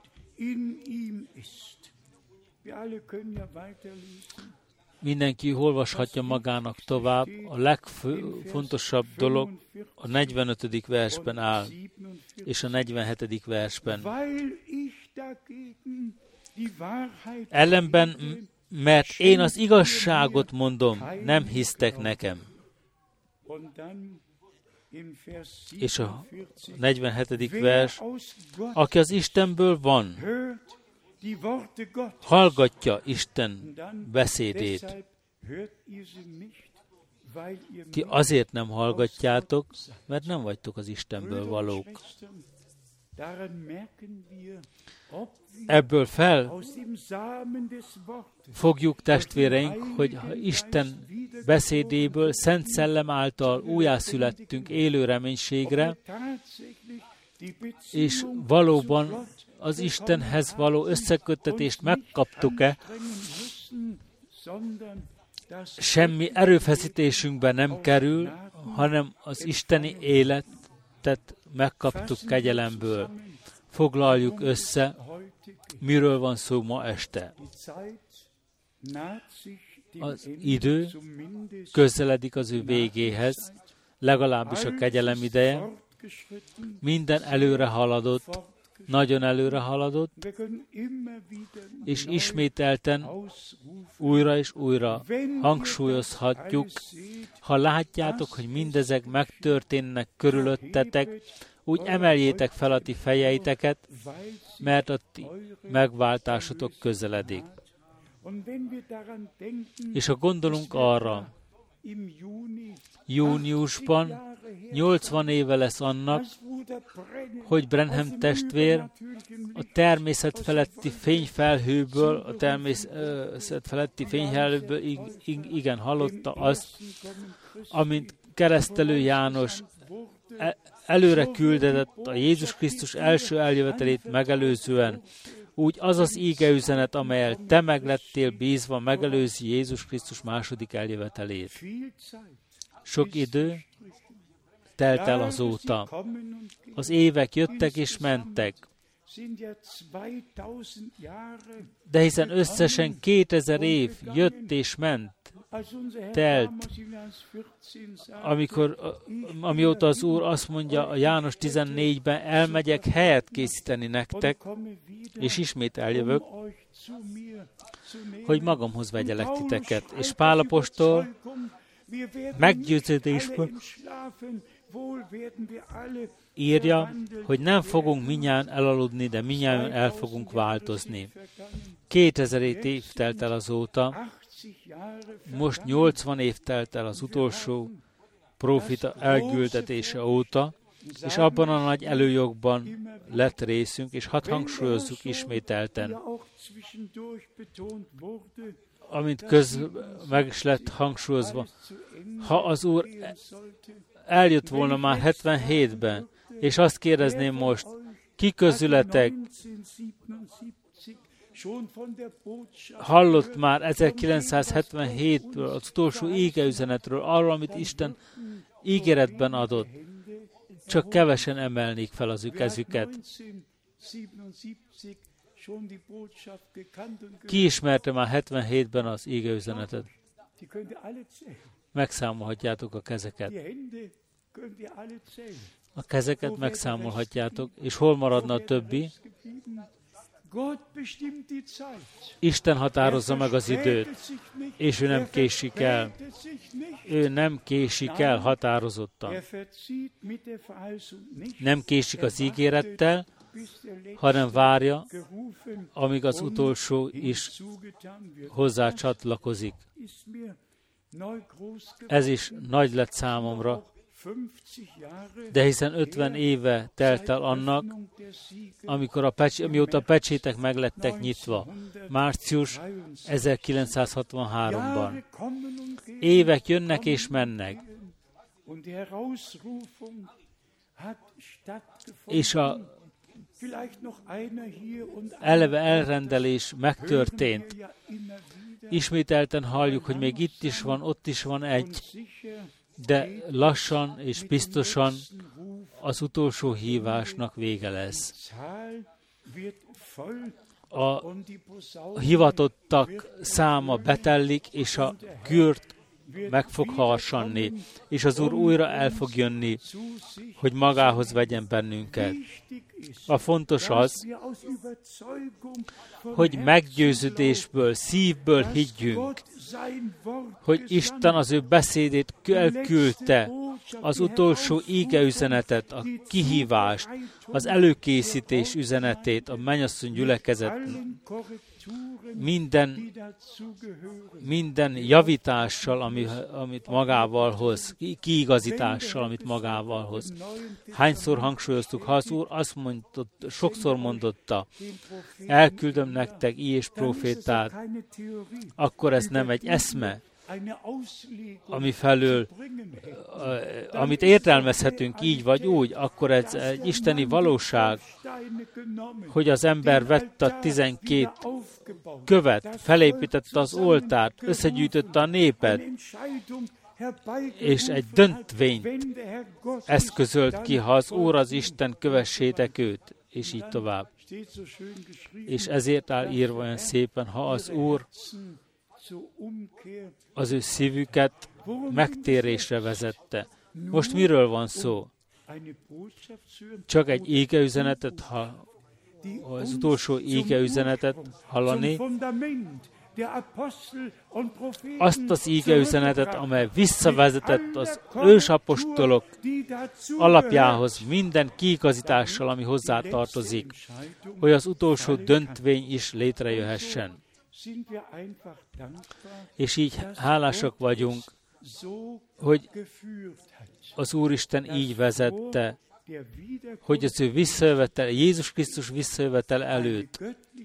Mindenki olvashatja magának tovább. A legfontosabb dolog a negyvenötödik versben áll, és a negyvenhetedik versben. Ellenben, mert én az igazságot mondom, nem hisztek nekem. És a negyvenhetedik vers, aki az Istenből van, hallgatja Isten beszédét. Ti azért nem hallgatjátok, mert nem vagytok az Istenből valók. Ebből fel fogjuk, testvéreink, hogy ha Isten beszédéből, Szent Szellem által újjászülettünk élő reménységre, és valóban az Istenhez való összeköttetést megkaptuk-e, semmi erőfeszítésünkben nem kerül, hanem az isteni életet megkaptuk kegyelemből. Foglaljuk össze, miről van szó ma este. Az idő közeledik az ő végéhez, legalábbis a kegyelem ideje. Minden előre haladott, nagyon előre haladott, és ismételten újra és újra hangsúlyozhatjuk, ha látjátok, hogy mindezek megtörténnek körülöttetek, úgy emeljétek fel a ti fejeiteket, mert a ti megváltásotok közeledik. És ha gondolunk arra, júniusban nyolcvan éve lesz annak, hogy Branham testvér a természet feletti fényfelhőből, a természet feletti fényfelhőből igen hallotta azt, amint keresztelő János előre küldetett a Jézus Krisztus első eljövetelét megelőzően, úgy az az ígeüzenet, amelyel te meg lettél bízva, megelőzi Jézus Krisztus második eljövetelét. Sok idő telt el azóta. Az évek jöttek és mentek. De hiszen összesen kétezer év jött és ment, telt, amikor, amióta az Úr azt mondja a János tizennégyben, elmegyek helyet készíteni nektek, és ismét eljövök, hogy magamhoz vegyelek titeket. És Pál apostol meggyőződésből írja, hogy nem fogunk minnyáján elaludni, de minnyáján el fogunk változni. kétezer év telt el azóta, most nyolcvan év telt el az utolsó prófita elküldetése óta, és abban a nagy előjogban lett részünk, és hadd hangsúlyozzuk ismételten. amint köz meg is lett hangsúlyozva, ha az Úr eljött volna már hetvenhétben, és azt kérdezném most, ki közületek hallott már ezerkilencszázhetvenhétből, az utolsó égeüzenetről, arról, amit Isten ígéretben adott. Csak kevesen emelnék fel az ő kezüket. Ki ismerte már hetvenhétben az égeüzenetet? Megszámolhatjátok a kezeket. A kezeket megszámolhatjátok, és hol maradna a többi? Isten határozza meg az időt, és ő nem késik el. Ő nem késik el határozottan. Nem késik az ígérettel, hanem várja, amíg az utolsó is hozzá csatlakozik. Ez is nagy lett számomra, de hiszen ötven éve telt el annak, amikor a pecs, mióta a pecsétek meglettek nyitva, március ezerkilencszázhatvanháromban. Évek jönnek és mennek, és a eleve elrendelés megtörtént. Ismételten halljuk, hogy még itt is van, ott is van egy, de lassan és biztosan az utolsó hívásnak vége lesz. A hivatottak száma betellik, és a kürt meg fog harsanni, és az Úr újra el fog jönni, hogy magához vegyen bennünket. A fontos az, hogy meggyőződésből, szívből higgyünk, hogy Isten az ő beszédét elküldte, az utolsó ígeüzenetet, a kihívást, az előkészítés üzenetét, a mennyasszony gyülekezet minden, minden javítással, ami, amit magával hoz, kiigazítással, amit magával hoz. Hányszor hangsúlyoztuk, ha az Úr azt mondott, sokszor mondotta, elküldöm nektek így és profétát, akkor ez nem egy eszme, ami felől, amit értelmezhetünk így vagy úgy, akkor ez egy isteni valóság, hogy az ember vett a tizenkét követ, felépítette az oltárt, összegyűjtötte a népet, és egy döntvényt eszközölt ki, ha az Úr az Isten, kövessétek őt, és így tovább. És ezért áll írva olyan szépen, ha az Úr az ő szívüket megtérésre vezette. Most miről van szó? Csak egy égeüzenetet, ha az utolsó égeüzenetet hallani, azt az égeüzenetet, amely visszavezetett az ősapostolok alapjához minden kiigazítással, ami hozzá tartozik, hogy az utolsó döntvény is létrejöhessen. És így hálásak vagyunk, hogy az Úristen így vezette, hogy az ő visszajövetel, Jézus Krisztus visszajövetel előtt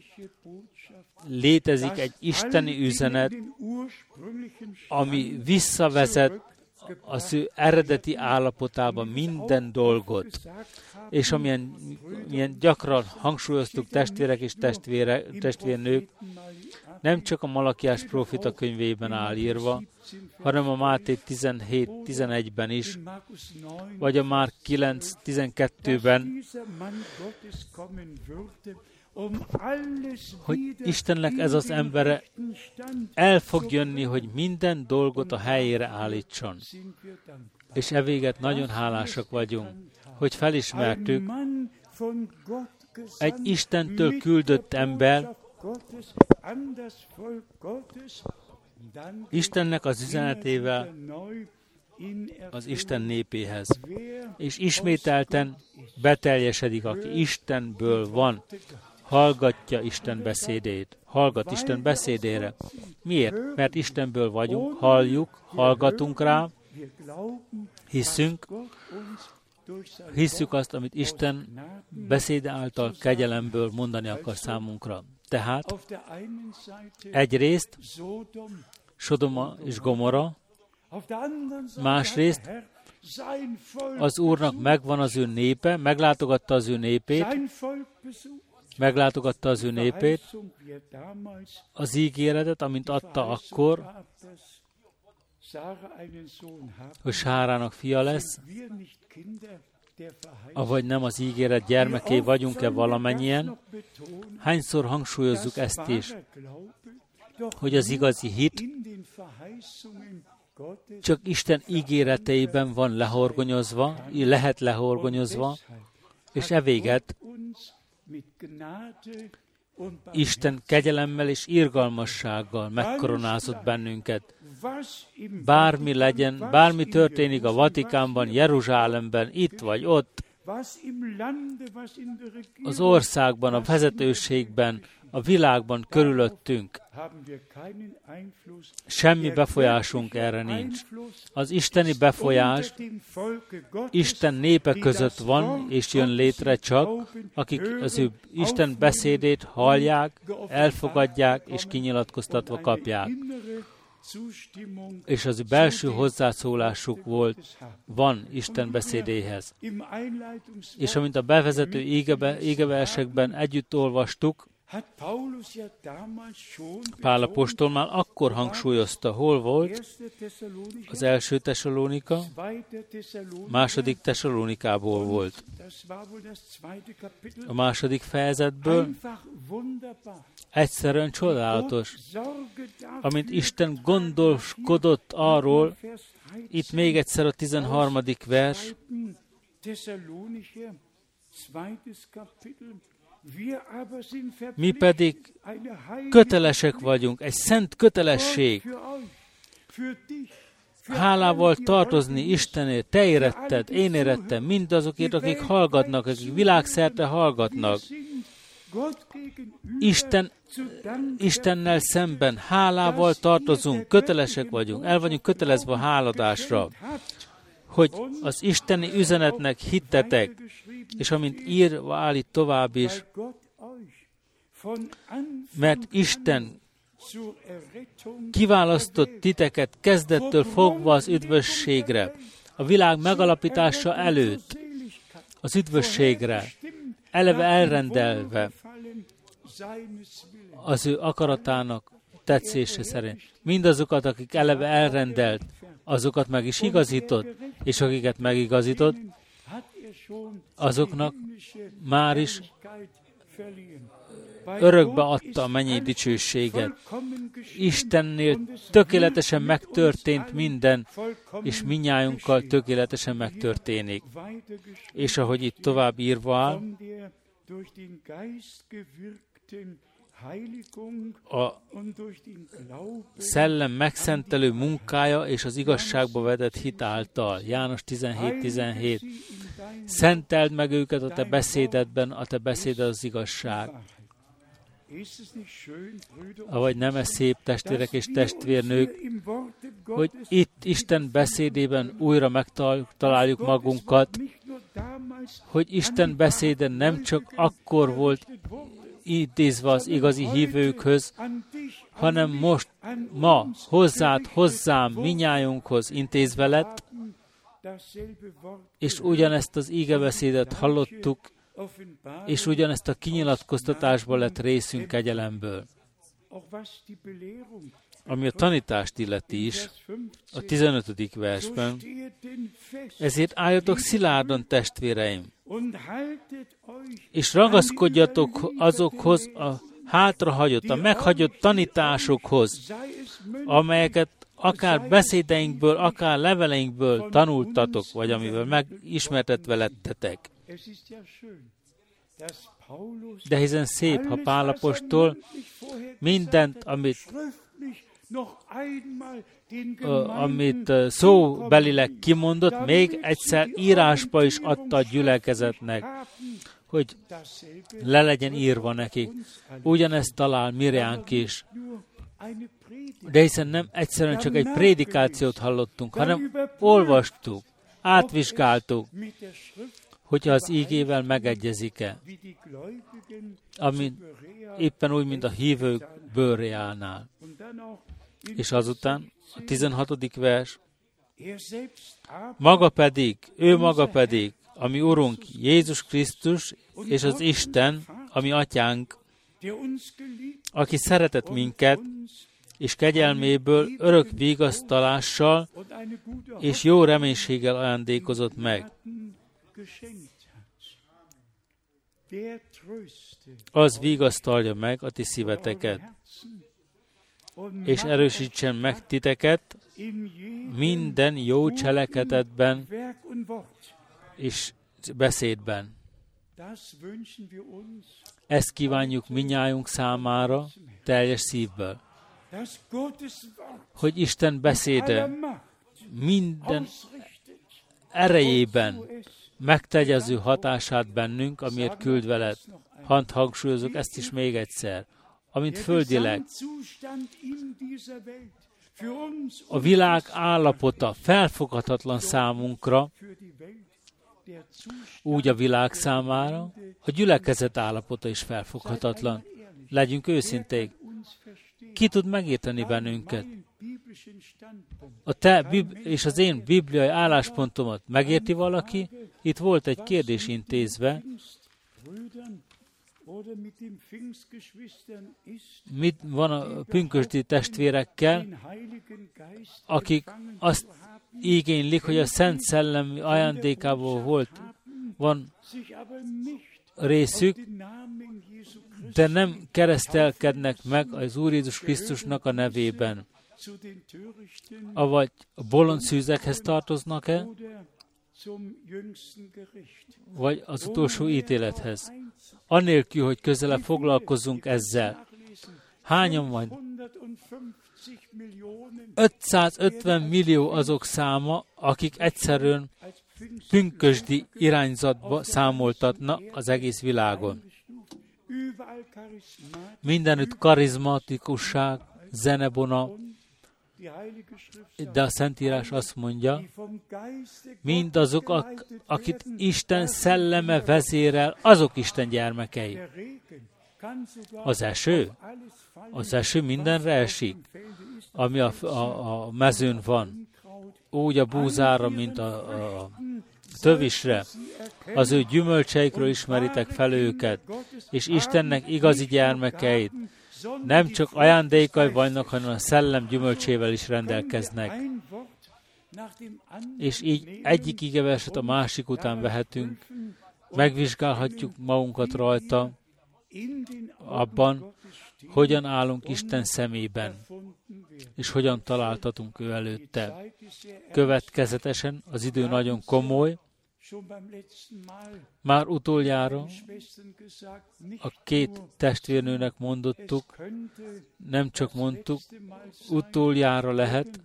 létezik egy isteni üzenet, ami visszavezet az ő eredeti állapotába minden dolgot. És amilyen milyen gyakran hangsúlyoztuk testvérek és testvére, testvérnők, nem csak a Malakiás prófita könyvében áll írva, hanem a Máté tizenhét tizenegyben is, vagy a Márk kilenc tizenkettőben, hogy Istennek ez az embere el fog jönni, hogy minden dolgot a helyére állítson. És e véget nagyon hálásak vagyunk, hogy felismertük, egy Istentől küldött ember, Istennek az üzenetével az Isten népéhez. És ismételten beteljesedik, aki Istenből van, hallgatja Isten beszédét, hallgat Isten beszédére. Miért? Mert Istenből vagyunk, halljuk, hallgatunk rá, hiszünk, hisszük azt, amit Isten beszéde által kegyelemből mondani akar számunkra. tehát egyrészt Sodoma és Gomorra, másrészt az Úrnak megvan az ő népe, meglátogatta az ő népét, meglátogatta az ő népét, az ígéretet, amint adta akkor, hogy Sárának fia lesz, avagy nem az ígéret gyermeké vagyunk-e valamennyien. Hányszor hangsúlyozzuk ezt is, hogy az igazi hit csak Isten ígéreteiben van lehorgonyozva, lehet lehorgonyozva, és evéget Isten kegyelemmel és irgalmassággal megkoronázott bennünket. Bármi legyen, bármi történik a Vatikánban, Jeruzsálemben, itt vagy ott, az országban, a vezetőségben, a világban körülöttünk, semmi befolyásunk erre nincs. Az isteni befolyás Isten népe között van, és jön létre csak, akik az ő Isten beszédét hallják, elfogadják, és kinyilatkoztatva kapják. És az ő belső hozzászólásuk volt, van Isten beszédéhez. És amint a bevezető égeversekben együtt olvastuk, Pál apostol már akkor hangsúlyozta, hol volt az első Tesszalonika, második Tesszalonikából volt. A második fejezetből egyszerűen csodálatos, amint Isten gondoskodott arról, itt még egyszer a tizenharmadik vers, mi pedig kötelesek vagyunk, egy szent kötelesség, hálával tartozni Istenért, te éretted, én érettem, mindazokért, akik hallgatnak, akik világszerte hallgatnak. Isten, Istennel szemben hálával tartozunk, kötelesek vagyunk, el vagyunk kötelezve a háladásra, hogy az isteni üzenetnek hittetek, és amint írva állít tovább is, mert Isten kiválasztott titeket kezdettől fogva az üdvösségre, a világ megalapítása előtt, az üdvösségre, eleve elrendelve az ő akaratának tetszése szerint. Mindazokat, akik eleve elrendelt, azokat meg is igazított, és akiket megigazított, azoknak már is örökbe adta a mennyei dicsőséget. Istennél tökéletesen megtörtént minden, és mindnyájunkkal tökéletesen megtörténik. És ahogy itt tovább írva áll, a szellem megszentelő munkája és az igazságba vetett hit által. János tizenhét tizenhét. Szenteld meg őket a te beszédedben, a te beszéded az igazság. Avagy nem ez szép, testvérek és testvérnők, hogy itt Isten beszédében újra megtaláljuk magunkat, hogy Isten beszéde nem csak akkor volt intézve az igazi hívőkhöz, hanem most, ma hozzád, hozzám, minnyájunkhoz intézve lett, és ugyanezt az ígebeszédet hallottuk, és ugyanezt a kinyilatkoztatásból lett részünk kegyelemből. Ami a tanítást illeti is, a tizenötödik versben, ezért álljatok szilárdan, testvéreim, és ragaszkodjatok azokhoz a hátrahagyott, a meghagyott tanításokhoz, amelyeket akár beszédeinkből, akár leveleinkből tanultatok, vagy amivel megismertetve lettetek. De hiszen szép, ha Pál apostol mindent, amit, uh, amit uh, szóbelileg kimondott, még egyszer írásba is adta a gyülekezetnek, hogy le legyen írva nekik. Ugyanezt talál Miriánk is. De hiszen nem egyszerűen csak egy prédikációt hallottunk, hanem olvastuk, átvizsgáltuk, hogyha az ígével megegyezik-e, ami éppen úgy, mint a hívők Bőreánál. És azután a tizenhatodik vers, maga pedig, ő maga pedig, ami Urunk Jézus Krisztus, és az Isten, ami Atyánk, aki szeretett minket, és kegyelméből örök vigasztalással és jó reménységgel ajándékozott meg. Az vigasztalja meg a ti szíveteket, és erősítsen meg titeket minden jó cselekedetben és beszédben. Ezt kívánjuk minnyájunk számára teljes szívből, hogy Isten beszéde minden erejében megtegye az ő hatását bennünk, amiért küld veled. Hadd hangsúlyozok ezt is még egyszer. Amint földileg a világ állapota felfoghatatlan számunkra, úgy a világ számára, a gyülekezet állapota is felfoghatatlan. Legyünk őszinték. Ki tud megérteni bennünket? A te bib- és az én bibliai álláspontomat megérti valaki? Itt volt egy kérdés intézve. Mit van a pünkösdi testvérekkel, akik azt igénylik, hogy a Szent Szellem ajándékából volt, van részük, de nem keresztelkednek meg az Úr Jézus Krisztusnak a nevében. Avagy a bolond szűzekhez tartoznak-e, vagy az utolsó ítélethez. Annélkül, hogy közelebb foglalkozzunk ezzel. Hányan van? ötszázötven millió azok száma, akik egyszerűen pünkösdi irányzatba számoltatna az egész világon. Mindenütt karizmatikusság, zenebona, de a Szentírás azt mondja, mindazok, ak- akit Isten szelleme vezérel, azok Isten gyermekei. Az eső? Az eső mindenre esik, ami a, a, a mezőn van. Úgy a búzára, mint a, a tövisre. Az ő gyümölcseikről ismeritek fel őket, és Istennek igazi gyermekeit. Nem csak ajándékai vannak, hanem a szellem gyümölcsével is rendelkeznek. És így egyik igeverset a másik után vehetünk, megvizsgálhatjuk magunkat rajta, abban, hogyan állunk Isten szemében, és hogyan találtatunk ő előtte. Következetesen az idő nagyon komoly. Már utoljára a két testvérnőnek mondottuk, nem csak mondtuk, utoljára lehet,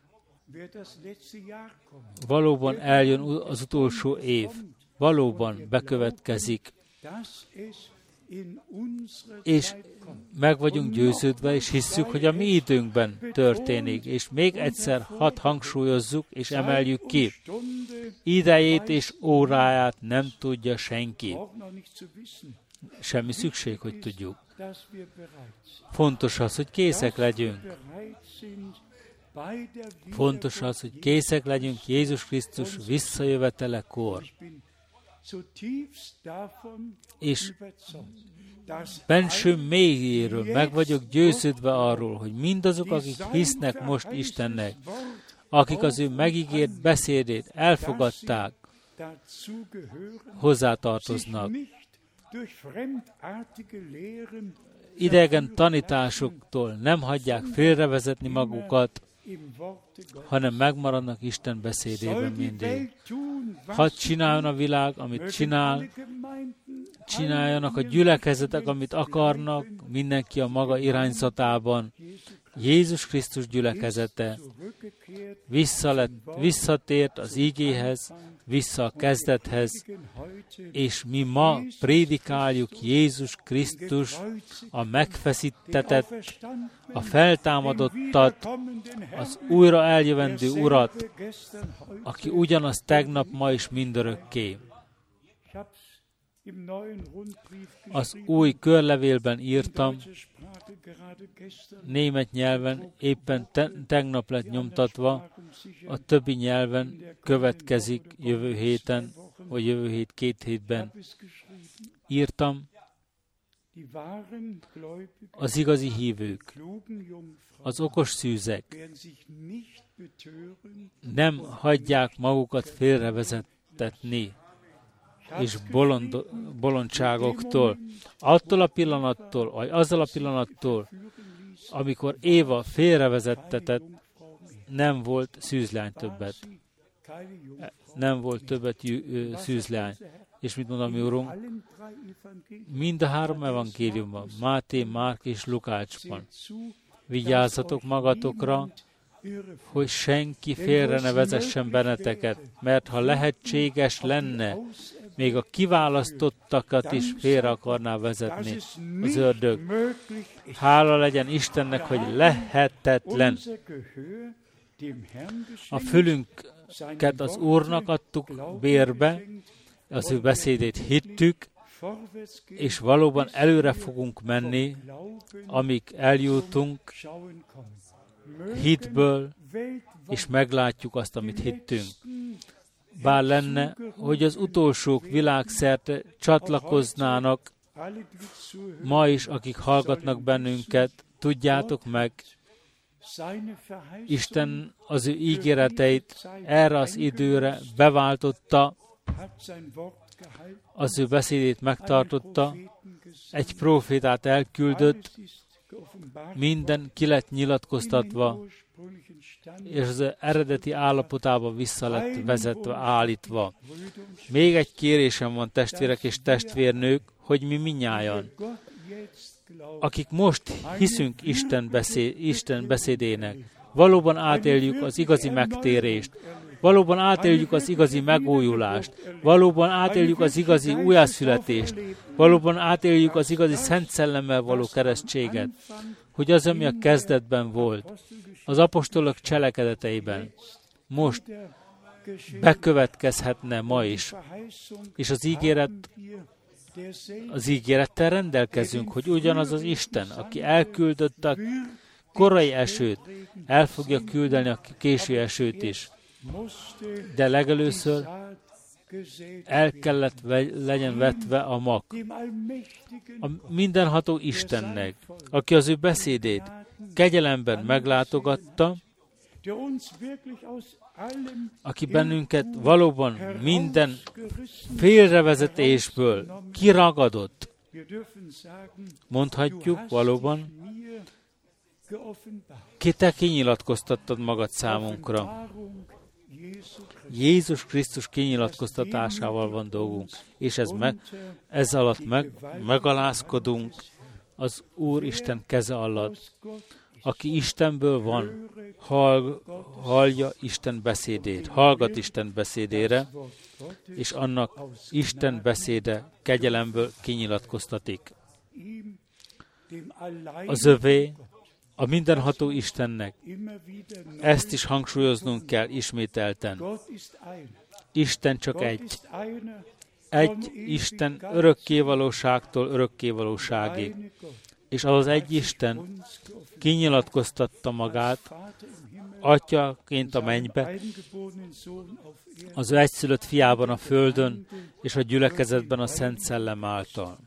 valóban eljön az utolsó év, valóban bekövetkezik, és meg vagyunk győződve, és hisszük, hogy a mi időnkben történik. És még egyszer hadd hangsúlyozzuk, és emeljük ki. Idejét és óráját nem tudja senki. Semmi szükség, hogy tudjuk. Fontos az, hogy készek legyünk. Fontos az, hogy készek legyünk Jézus Krisztus visszajövetelekor. És benső mélyéről meg vagyok győződve arról, hogy mindazok, akik hisznek most Istennek, akik az ő megígért beszédét elfogadták, hozzátartoznak. Idegen tanításoktól nem hagyják félrevezetni magukat, hanem megmaradnak Isten beszédében mindig. Hadd csináljon a világ, amit csinál, csináljanak a gyülekezetek, amit akarnak, mindenki a maga irányzatában. Jézus Krisztus gyülekezete visszalett, visszatért az ígéhez, vissza a kezdethez, és mi ma prédikáljuk Jézus Krisztus, a megfeszítettet, a feltámadottat, az újra eljövendő Urat, aki ugyanaz tegnap, ma is mindörökké. Az új körlevélben írtam, német nyelven éppen te- tegnap lett nyomtatva, a többi nyelven következik jövő héten, vagy jövő hét két hétben. Írtam, az igazi hívők, az okos szűzek nem hagyják magukat félrevezettetni és bolond, bolondságoktól. Attól a pillanattól, vagy azzal a pillanattól, amikor Éva félrevezettetett, nem volt szűzlány többet. Nem volt többet jü, szűzlány. És mit mond a mi Urunk? Mind a három evangéliumban, Máté, Márk és Lukácsban. Vigyázzatok magatokra, hogy senki félre ne vezessen benneteket, mert ha lehetséges lenne, még a kiválasztottakat is félre akarná vezetni az ördög. Hála legyen Istennek, hogy lehetetlen. A fülünket az Úrnak adtuk bérbe, az ő beszédét hittük, és valóban előre fogunk menni, amíg eljutunk hitből, és meglátjuk azt, amit hittünk. Bár lenne, hogy az utolsók világszerte csatlakoznának, ma is, akik hallgatnak bennünket, tudjátok meg, Isten az ő ígéreteit erre az időre beváltotta, az ő beszédét megtartotta, egy prófétát elküldött, minden ki lett nyilatkoztatva, és az eredeti állapotába vissza lett vezetve, állítva. Még egy kérésem van, testvérek és testvérnők, hogy mi mindnyájan, akik most hiszünk Isten, beszéd, Isten beszédének, valóban átéljük az igazi megtérést, valóban átéljük az igazi megújulást, valóban átéljük az igazi újjászületést, valóban átéljük az igazi Szent Szellemmel való keresztséget, hogy az, ami a kezdetben volt, az apostolok cselekedeteiben, most bekövetkezhetne ma is. És az ígéret, az ígérettel rendelkezünk, hogy ugyanaz az Isten, aki elküldött a korai esőt, el fogja küldeni a késő esőt is. De legelőször el kellett legyen vetve a mag. A mindenható Istennek, aki az ő beszédét kegyelemben meglátogatta, aki bennünket valóban minden félrevezetésből kiragadott. Mondhatjuk valóban, ki te kinyilatkoztattad magad számunkra. Jézus Krisztus kinyilatkoztatásával van dolgunk, és ez, meg, ez alatt meg, megalázkodunk az Úr Isten keze alatt. Aki Istenből van, hall, hallja Isten beszédét, hallgat Isten beszédére, és annak Isten beszéde kegyelemből kinyilatkoztatik. Az övé, a mindenható Istennek. Ezt is hangsúlyoznunk kell ismételten. Isten csak egy. Egy Isten örökkévalóságtól örökkévalóságig. És az egy Isten kinyilatkoztatta magát Atyaként a mennybe, az ő egyszülött fiában a földön, és a gyülekezetben a Szent Szellem által.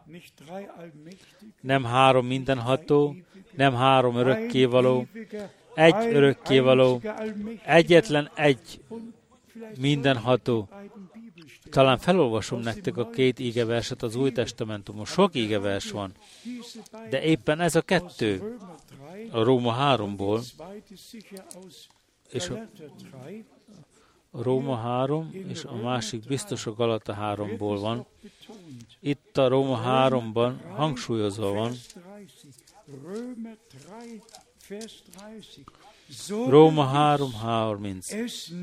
Nem három mindenható, nem három örökkévaló, egy örökkévaló, egyetlen egy mindenható. Talán felolvasom nektek a két ígeverset az Új Testamentumon. Sok ígevers van, de éppen ez a kettő a Róma háromból, és a, a Róma három, és a másik biztos a Galata háromból van. Itt a Róma háromban hangsúlyozva van, Róma három harminc.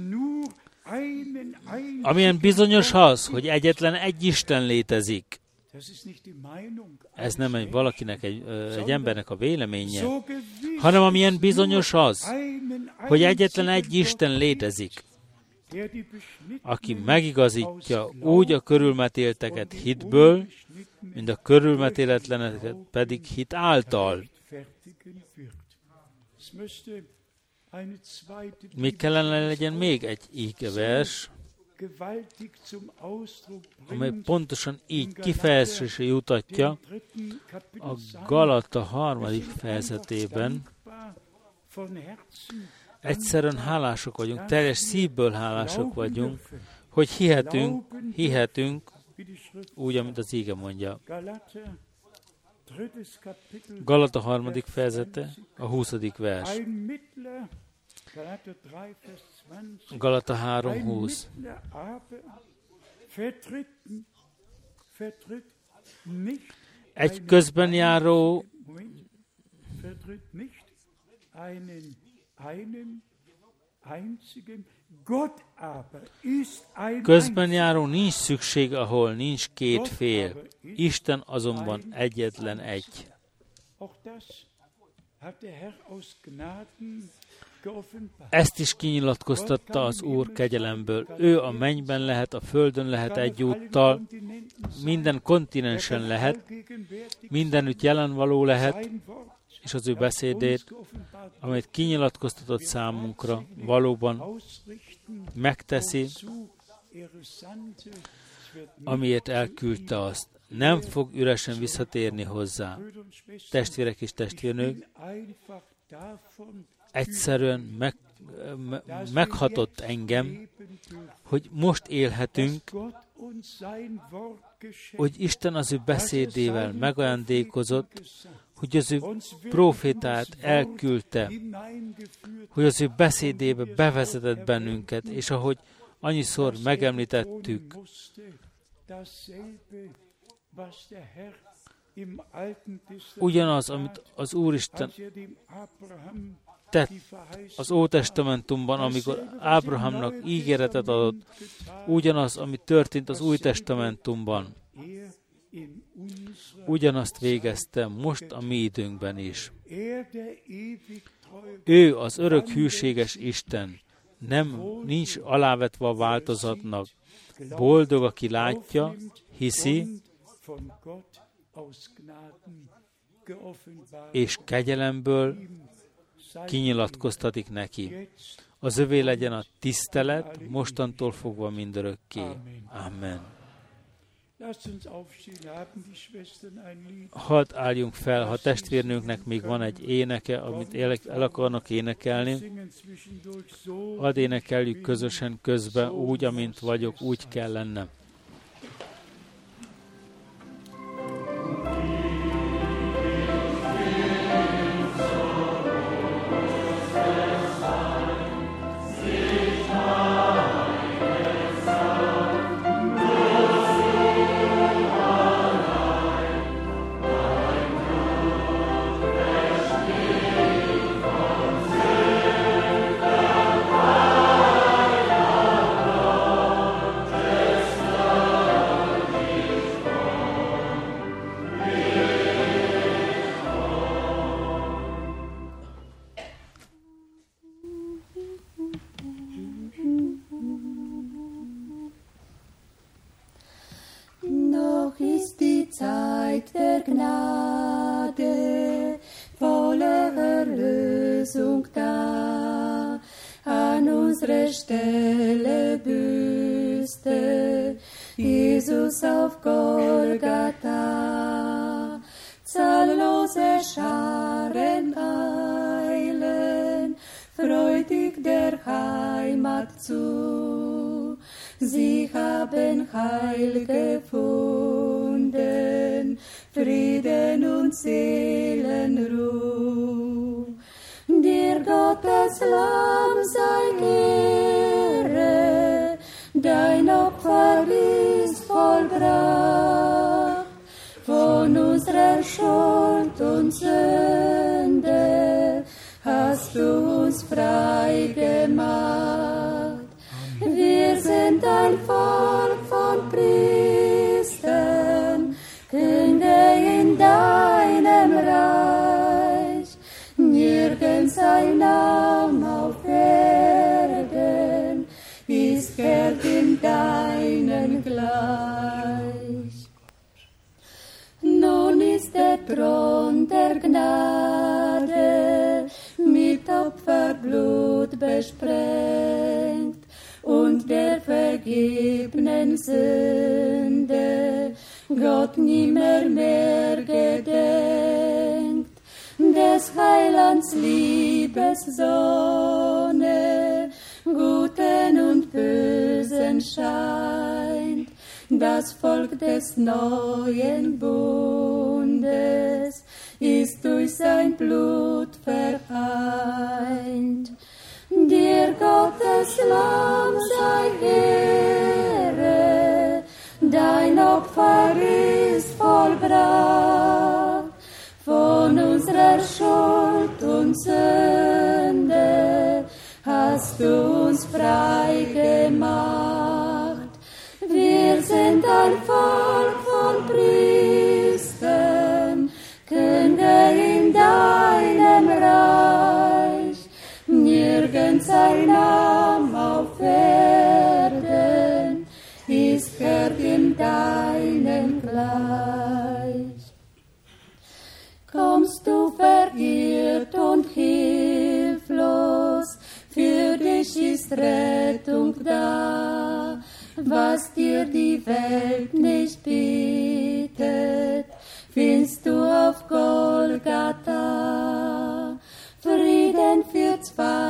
Amilyen bizonyos az, hogy egyetlen egy Isten létezik. Ez nem egy valakinek, egy, egy embernek a véleménye, hanem amilyen bizonyos az, hogy egyetlen egy Isten létezik. aki megigazítja úgy a körülmetélteket hitből, mint a körülmetéletleneket pedig hit által. Még kellene legyen még egy ígevers, amely pontosan így kifejezésre jutatja a Galata harmadik fejezetében. Egyszerűen hálások vagyunk, teljes szívből hálások vagyunk, hogy hihetünk, hihetünk, úgy, amit az íge mondja. Galata harmadik fejezete, a huszadik vers. Galata három húsz. Egy közben járó közben járó nincs szükség, ahol nincs két fél. Isten azonban egyetlen egy. Ezt is kinyilatkoztatta az Úr kegyelemből. Ő a mennyben lehet, a földön lehet egyúttal, minden kontinensen lehet, mindenütt jelen való lehet, és az ő beszédét, amelyet kinyilatkoztatott számunkra, valóban megteszi, amiért elküldte azt. Nem fog üresen visszatérni hozzá. Testvérek és testvérnők, egyszerűen meg, me, meghatott engem, hogy most élhetünk, hogy Isten az ő beszédével megajándékozott, hogy az ő profétát elküldte, hogy az ő beszédébe bevezetett bennünket, és ahogy annyiszor megemlítettük, ugyanaz, amit az Úristen tett az Ótestamentumban, amikor Ábrahámnak ígéretet adott, ugyanaz, ami történt az Új Testamentumban, ugyanazt végezte most a mi időnkben is. Ő az örök hűséges Isten, nem nincs alávetve a változatnak. Boldog, aki látja, hiszi, és kegyelemből kinyilatkoztatik neki. Az övé legyen a tisztelet, mostantól fogva mindörökké. Amen. Hadd álljunk fel, ha testvérnőnknek még van egy éneke, amit el akarnak énekelni, hadd énekeljük közösen közbe, úgy, amint vagyok, úgy kell lennem. Sein Name auf Erden ist Thron der Gnade mit Opferblut besprengt und der vergebenen Sünde Gott nimmer mehr gedenkt, des Heilands Liebessonne Guten und Bösen scheint, das Volk des neuen Bundes ist durch sein Blut vereint. Dir Gottes Lamm sei Ehre, dein Opfer ist vollbracht, von unserer Schuld und Sünde hast du uns frei gemacht. Wir sind ein Volk von Priestern, Könige in deinem Reich, nirgends ein Lamm auf Erden ist Herr in deinem Gleich. Kommst du verirrt und hilflos, für dich ist Rettung da, was dir die Welt nicht bietet, findest du auf Golgatha. Frieden für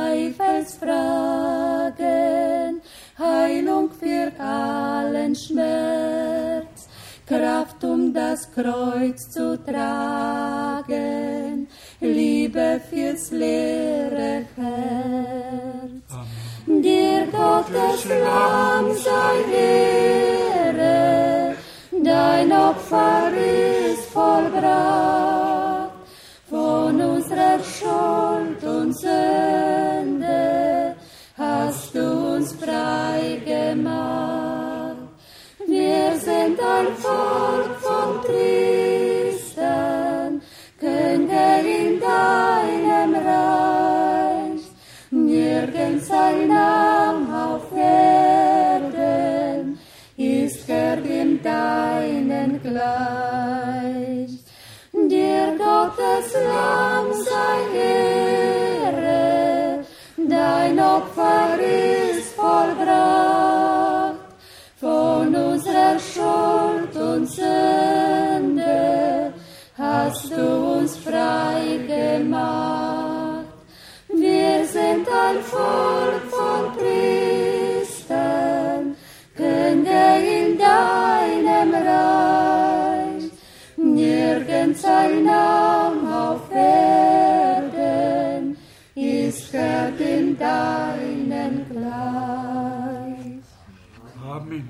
Zweifelsfragen, Heilung für allen Schmerz, Kraft, um das Kreuz zu tragen, Liebe fürs leere Herz. Amen. Dir Gottes Lamm sei Ehre, dein Opfer ist vollbracht, von unserer Schuld und Sünde hast du uns frei gemacht. Wir sind ein Volk von Priestern, Könige in deinem Reich, nirgends ein Lamm auf Erden ist Herr in deinen Gleich. Dir Gottes Lamm sei Ehre, dein Opfer ist vollbracht, von unserer Schuld und Sünde hast du uns frei gemacht. Wir sind ein Volk von Priestern, Könige in deinem Reich, nirgends ein Lamm auf Erden ist Herr in deinen Gleich. Amen.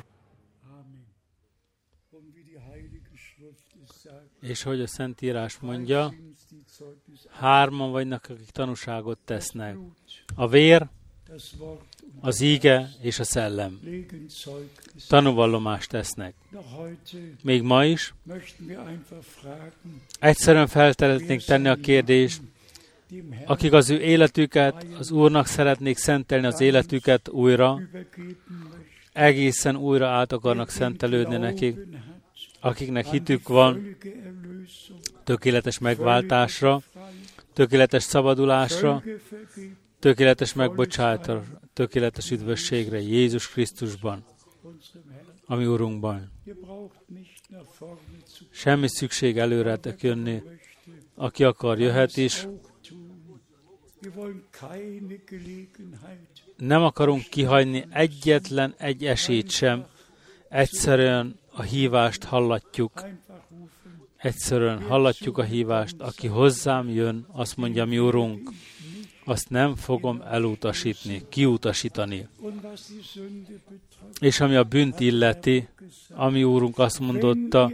És hogy a Szentírás mondja, hárman vagynak, akik tanúságot tesznek. A vér, az íge és a szellem. Tanúvallomást tesznek. Még ma is egyszerűen feltehetnénk tenni a kérdést, akik az ő életüket, az Úrnak szeretnék szentelni az életüket újra, egészen újra át akarnak szentelődni nekik, akiknek hitük van tökéletes megváltásra, tökéletes szabadulásra, tökéletes megbocsátásra, tökéletes üdvösségre Jézus Krisztusban, ami Urunkban. Semmi szükség előre jönni. Aki akar, jöhet is. Nem akarunk kihagyni egyetlen egy esélyt sem. Egyszerűen a hívást hallatjuk. Egyszerűen hallatjuk a hívást. Aki hozzám jön, azt mondja, mi Urunk, azt nem fogom elutasítani, kiutasítani. És ami a bűnt illeti, ami Úrunk azt mondotta,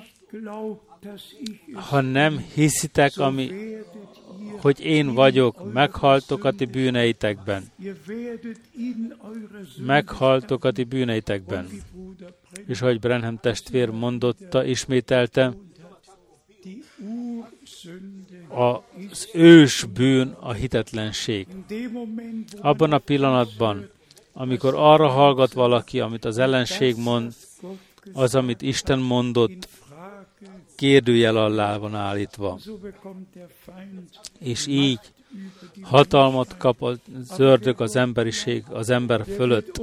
ha nem hiszitek, ami, hogy én vagyok, meghaltok a ti bűneitekben. Meghaltok a ti bűneitekben. És ahogy Branham testvér mondotta, ismételte, az ős bűn a hitetlenség. Abban a pillanatban, amikor arra hallgat valaki, amit az ellenség mond, az, amit Isten mondott, kérdőjel alá van állítva. És így hatalmat kap az ördög, az emberiség, az ember fölött.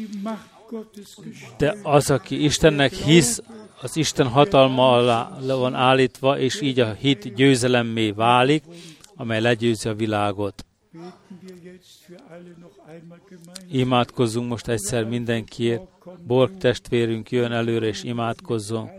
De az, aki Istennek hisz, az Isten hatalma alá van állítva, és így a hit győzelemmé válik, amely legyőzi a világot. Imádkozzunk most egyszer mindenkiért. Borg testvérünk jön előre, és imádkozzon.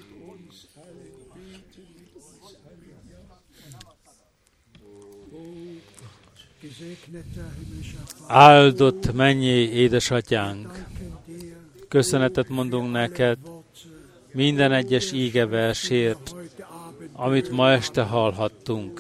Áldott mennyei édesatyánk, köszönetet mondunk neked minden egyes ígeversért, amit ma este hallhattunk.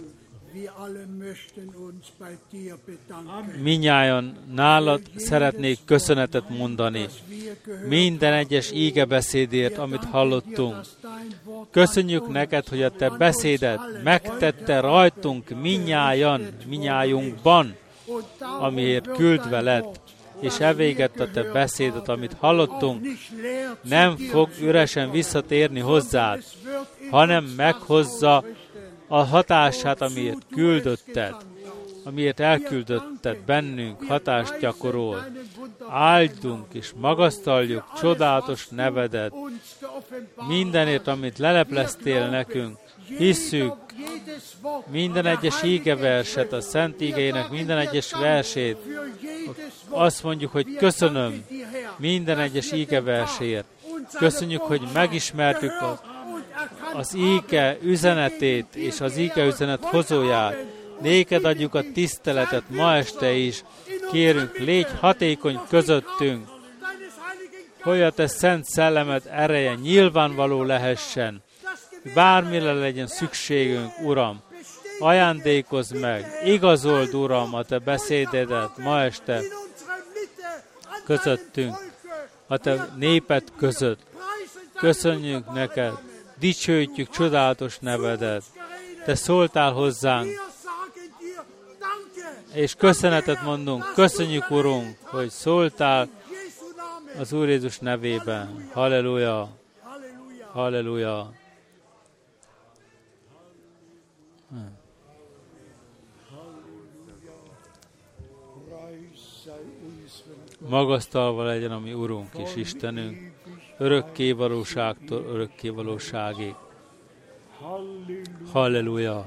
Mindnyájan nálad szeretnék köszönetet mondani minden egyes ígebeszédért, amit hallottunk. Köszönjük neked, hogy a te beszédet megtette rajtunk mindnyájan, mindnyájunkban, amiért küldve lett, és elvégett a te beszédet, amit hallottunk, nem fog üresen visszatérni hozzád, hanem meghozza a hatását, amiért küldötted, amiért elküldötted bennünk, hatást gyakorol. Áldunk és magasztaljuk csodálatos nevedet, mindenért, amit lelepleztél nekünk, hisszük minden egyes ígeverset, a Szent Ígének minden egyes versét. Azt mondjuk, hogy köszönöm minden egyes ígeversért. Köszönjük, hogy megismertük a az íge üzenetét és az íge üzenet hozóját. Néked adjuk a tiszteletet ma este is. Kérünk, légy hatékony közöttünk, hogy a te szent szellemed ereje nyilvánvaló lehessen. Bármire legyen szükségünk, Uram, ajándékozz meg, igazold, Uram, a te beszédedet ma este közöttünk, a te néped között. Köszönjük neked, dicsőítjük csodálatos nevedet. Te szóltál hozzánk, és köszönetet mondunk. Köszönjük, Urunk, hogy szóltál az Úr Jézus nevében. Halleluja! Halleluja! Magasztalva legyen a mi Urunk és Istenünk, örökké valóságtól örökké valóságig. Halleluja!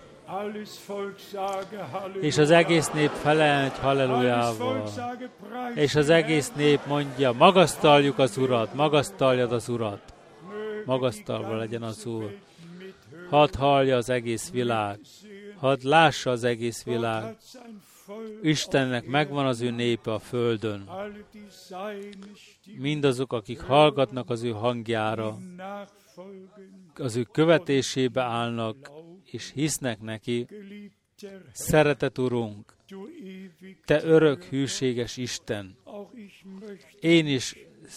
És az egész nép felel egy hallelujával. És az egész nép mondja, magasztaljuk az Urat, magasztaljad az Urat. Magasztalva legyen az Úr. Hadd hallja az egész világ. Hadd lássa az egész világ. Istennek megvan az ő népe a földön. Mindazok, akik hallgatnak az ő hangjára, az ő követésébe állnak, és hisznek neki. Szeretett Urunk, te örök, hűséges Isten, én is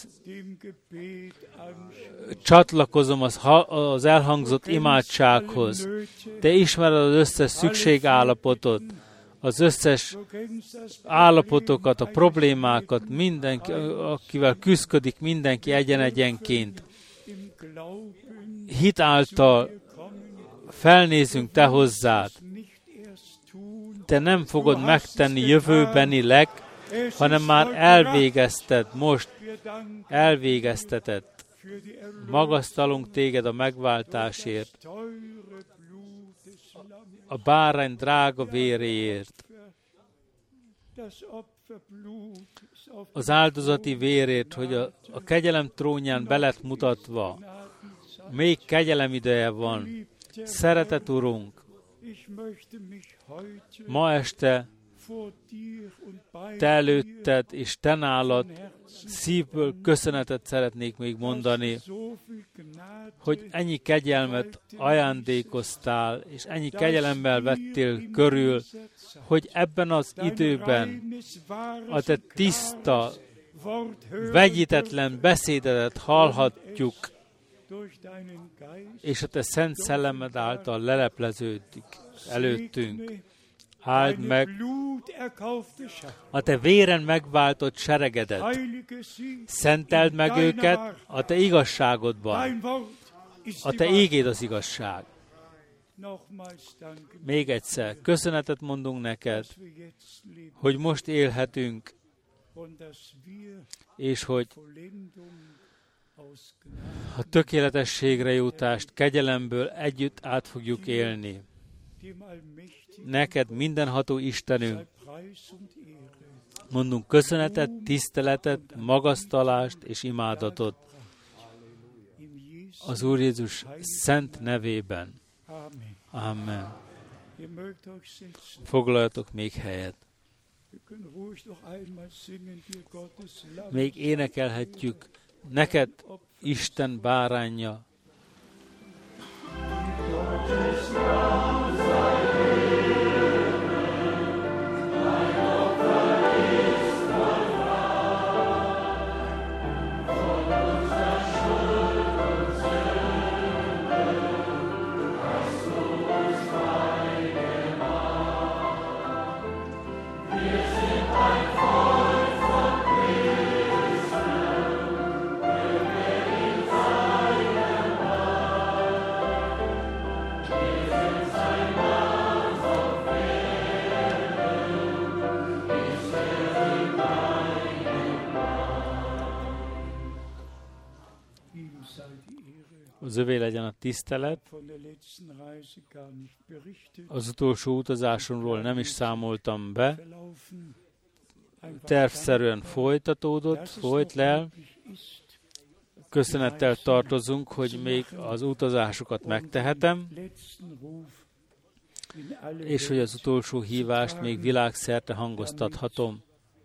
csatlakozom az, az elhangzott imádsághoz. Te ismered az összes szükségállapotot, az összes állapotokat, a problémákat, mindenki, akivel küszködik mindenki egyen-egyenként. Hit által felnézünk te hozzád. Te nem fogod megtenni jövőbenileg, hanem már elvégezted most, elvégezteted. Magasztalunk téged a megváltásért, a bárány drága véréért, az áldozati vérért, hogy a, a kegyelem trónján be lett mutatva. Még kegyelem ideje van. Szeretett Urunk, ma este te előtted és te nálad szívből köszönetet szeretnék még mondani, hogy ennyi kegyelmet ajándékoztál, és ennyi kegyelemmel vettél körül, hogy ebben az időben a te tiszta, vegyítetlen beszédedet hallhatjuk, és a te szent szellemed által lelepleződik előttünk. Áld meg a te véren megváltott seregedet. Szenteld meg őket a te igazságodban. A te ígéd az igazság. Még egyszer, köszönetet mondunk neked, hogy most élhetünk, és hogy a tökéletességre jutást kegyelemből együtt át fogjuk élni. Neked mindenható Istenünk, mondunk köszönetet, tiszteletet, magasztalást és imádatot az Úr Jézus szent nevében. Amen. Foglaljatok még helyet. Még énekelhetjük, neked Isten báránja. Az övé legyen a tisztelet. Az utolsó utazásomról nem is számoltam be. Tervszerűen folytatódott, folyt le. Köszönettel tartozunk, hogy még az utazásokat megtehetem, és hogy az utolsó hívást még világszerte hangoztathatom.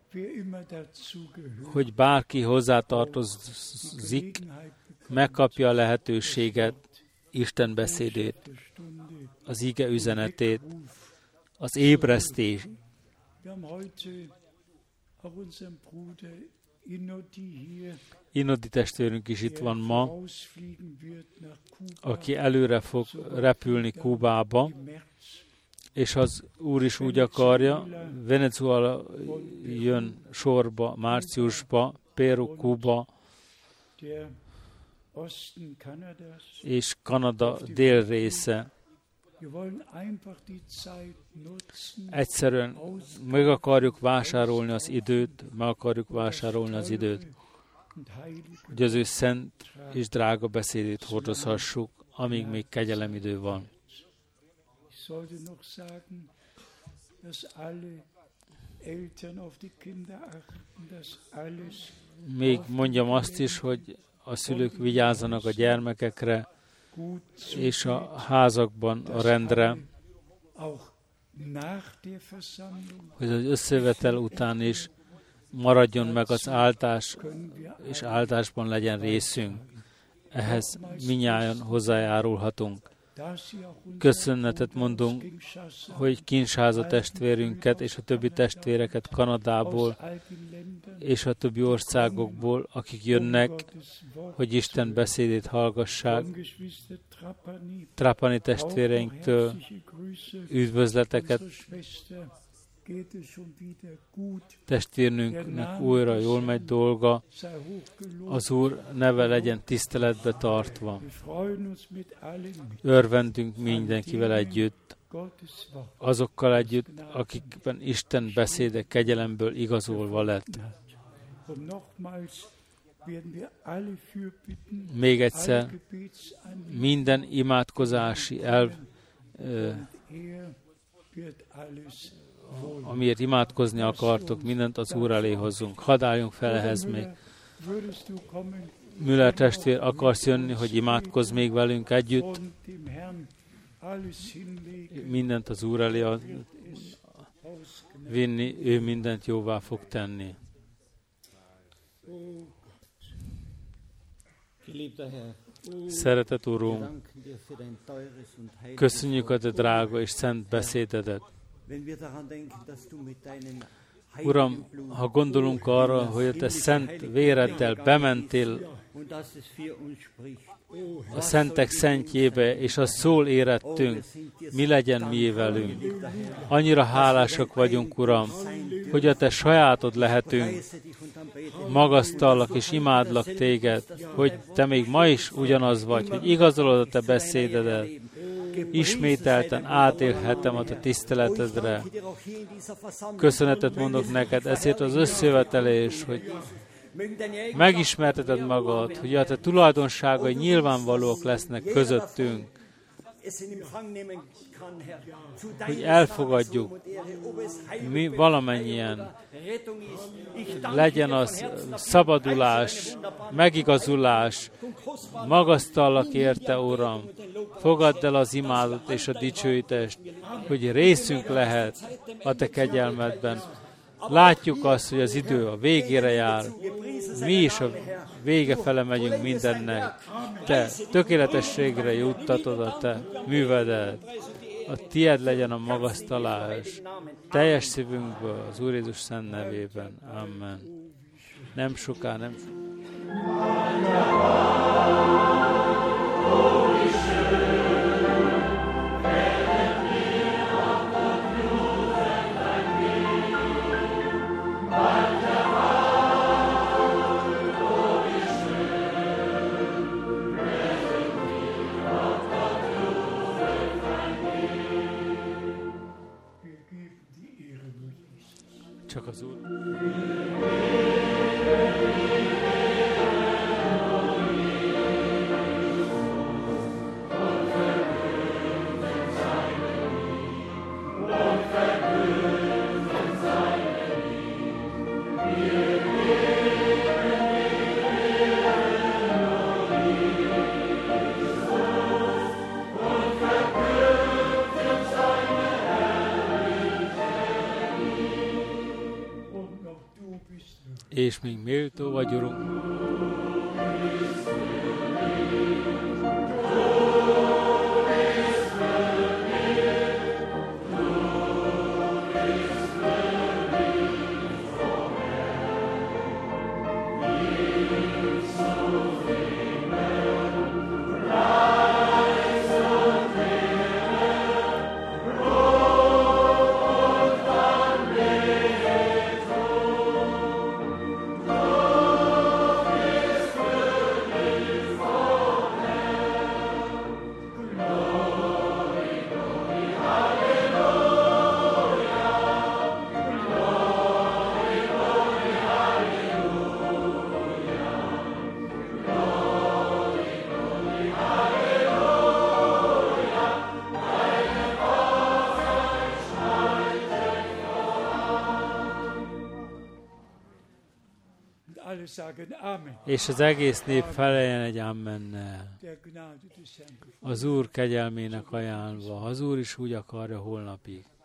Hogy bárki hozzátartozik, megkapja a lehetőséget, Isten beszédét, az ige üzenetét, az ébresztés. Inodi testvérünk is itt van ma, aki előre fog repülni Kubába, és az Úr is úgy akarja, Venezuela jön sorba márciusba, Peru, Kuba, és Kanada dél része. Egyszerűen meg akarjuk vásárolni az időt, meg akarjuk vásárolni az időt, hogy az ő szent és drága beszédét hordozhassuk, amíg még kegyelemidő van. Még mondjam azt is, hogy a szülők vigyázzanak a gyermekekre, és a házakban a rendre, hogy az összevetel után is maradjon meg az áltás, és áltásban legyen részünk. Ehhez minnyáján hozzájárulhatunk. Köszönetet mondunk, hogy Kinshasa testvérünket és a többi testvéreket Kanadából és a többi országokból, akik jönnek, hogy Isten beszédét hallgassák. Trapani testvéreinktől üdvözleteket. Testvérnünknek újra jól megy dolga, az Úr neve legyen tiszteletbe tartva. Örvendünk mindenkivel együtt, azokkal együtt, akikben Isten beszéde kegyelemből igazolva lett. Még egyszer, minden imádkozási elv, amiért imádkozni akartok, mindent az Úr elé hozzunk. Hadd álljunk fel ehhez még. Müller testvér, akarsz jönni, hogy imádkozz még velünk együtt? Mindent az Úr elé vinni, ő mindent jóvá fog tenni. Szeretett Urunk, köszönjük a te drága és szent beszédedet. Uram, ha gondolunk arra, hogy a te szent véreddel bementél a szentek szentjébe, és az szól érettünk, mi legyen mi velünk. Annyira hálásak vagyunk, Uram, hogy a te sajátod lehetünk. magasztallak és imádlak téged, hogy te még ma is ugyanaz vagy, hogy igazolod a te beszédedet. Ismételten átélhetem a te tiszteletedre. Köszönetet mondok neked ezért az összejövetelés, hogy megismerteted magad, hogy a te tulajdonságai nyilvánvalóak lesznek közöttünk, hogy elfogadjuk mi valamennyien, legyen az szabadulás, megigazulás, magasztallak érte, Uram, fogadd el az imádat és a dicsőítést, hogy részünk lehet a te kegyelmedben. Látjuk azt, hogy az idő a végére jár, mi is a vége fele megyünk mindennek. Te tökéletességre juttatod a te művedet. A tied legyen a magasztalás. Teljes szívünkből, az Úr Jézus szent nevében. Amen. Nem soká, nem csak az Úr. És még méltó vagy, Urunk. És az egész nép feleljen egy ammennel. Az Úr kegyelmének ajánlva, az Úr is úgy akarja holnapig.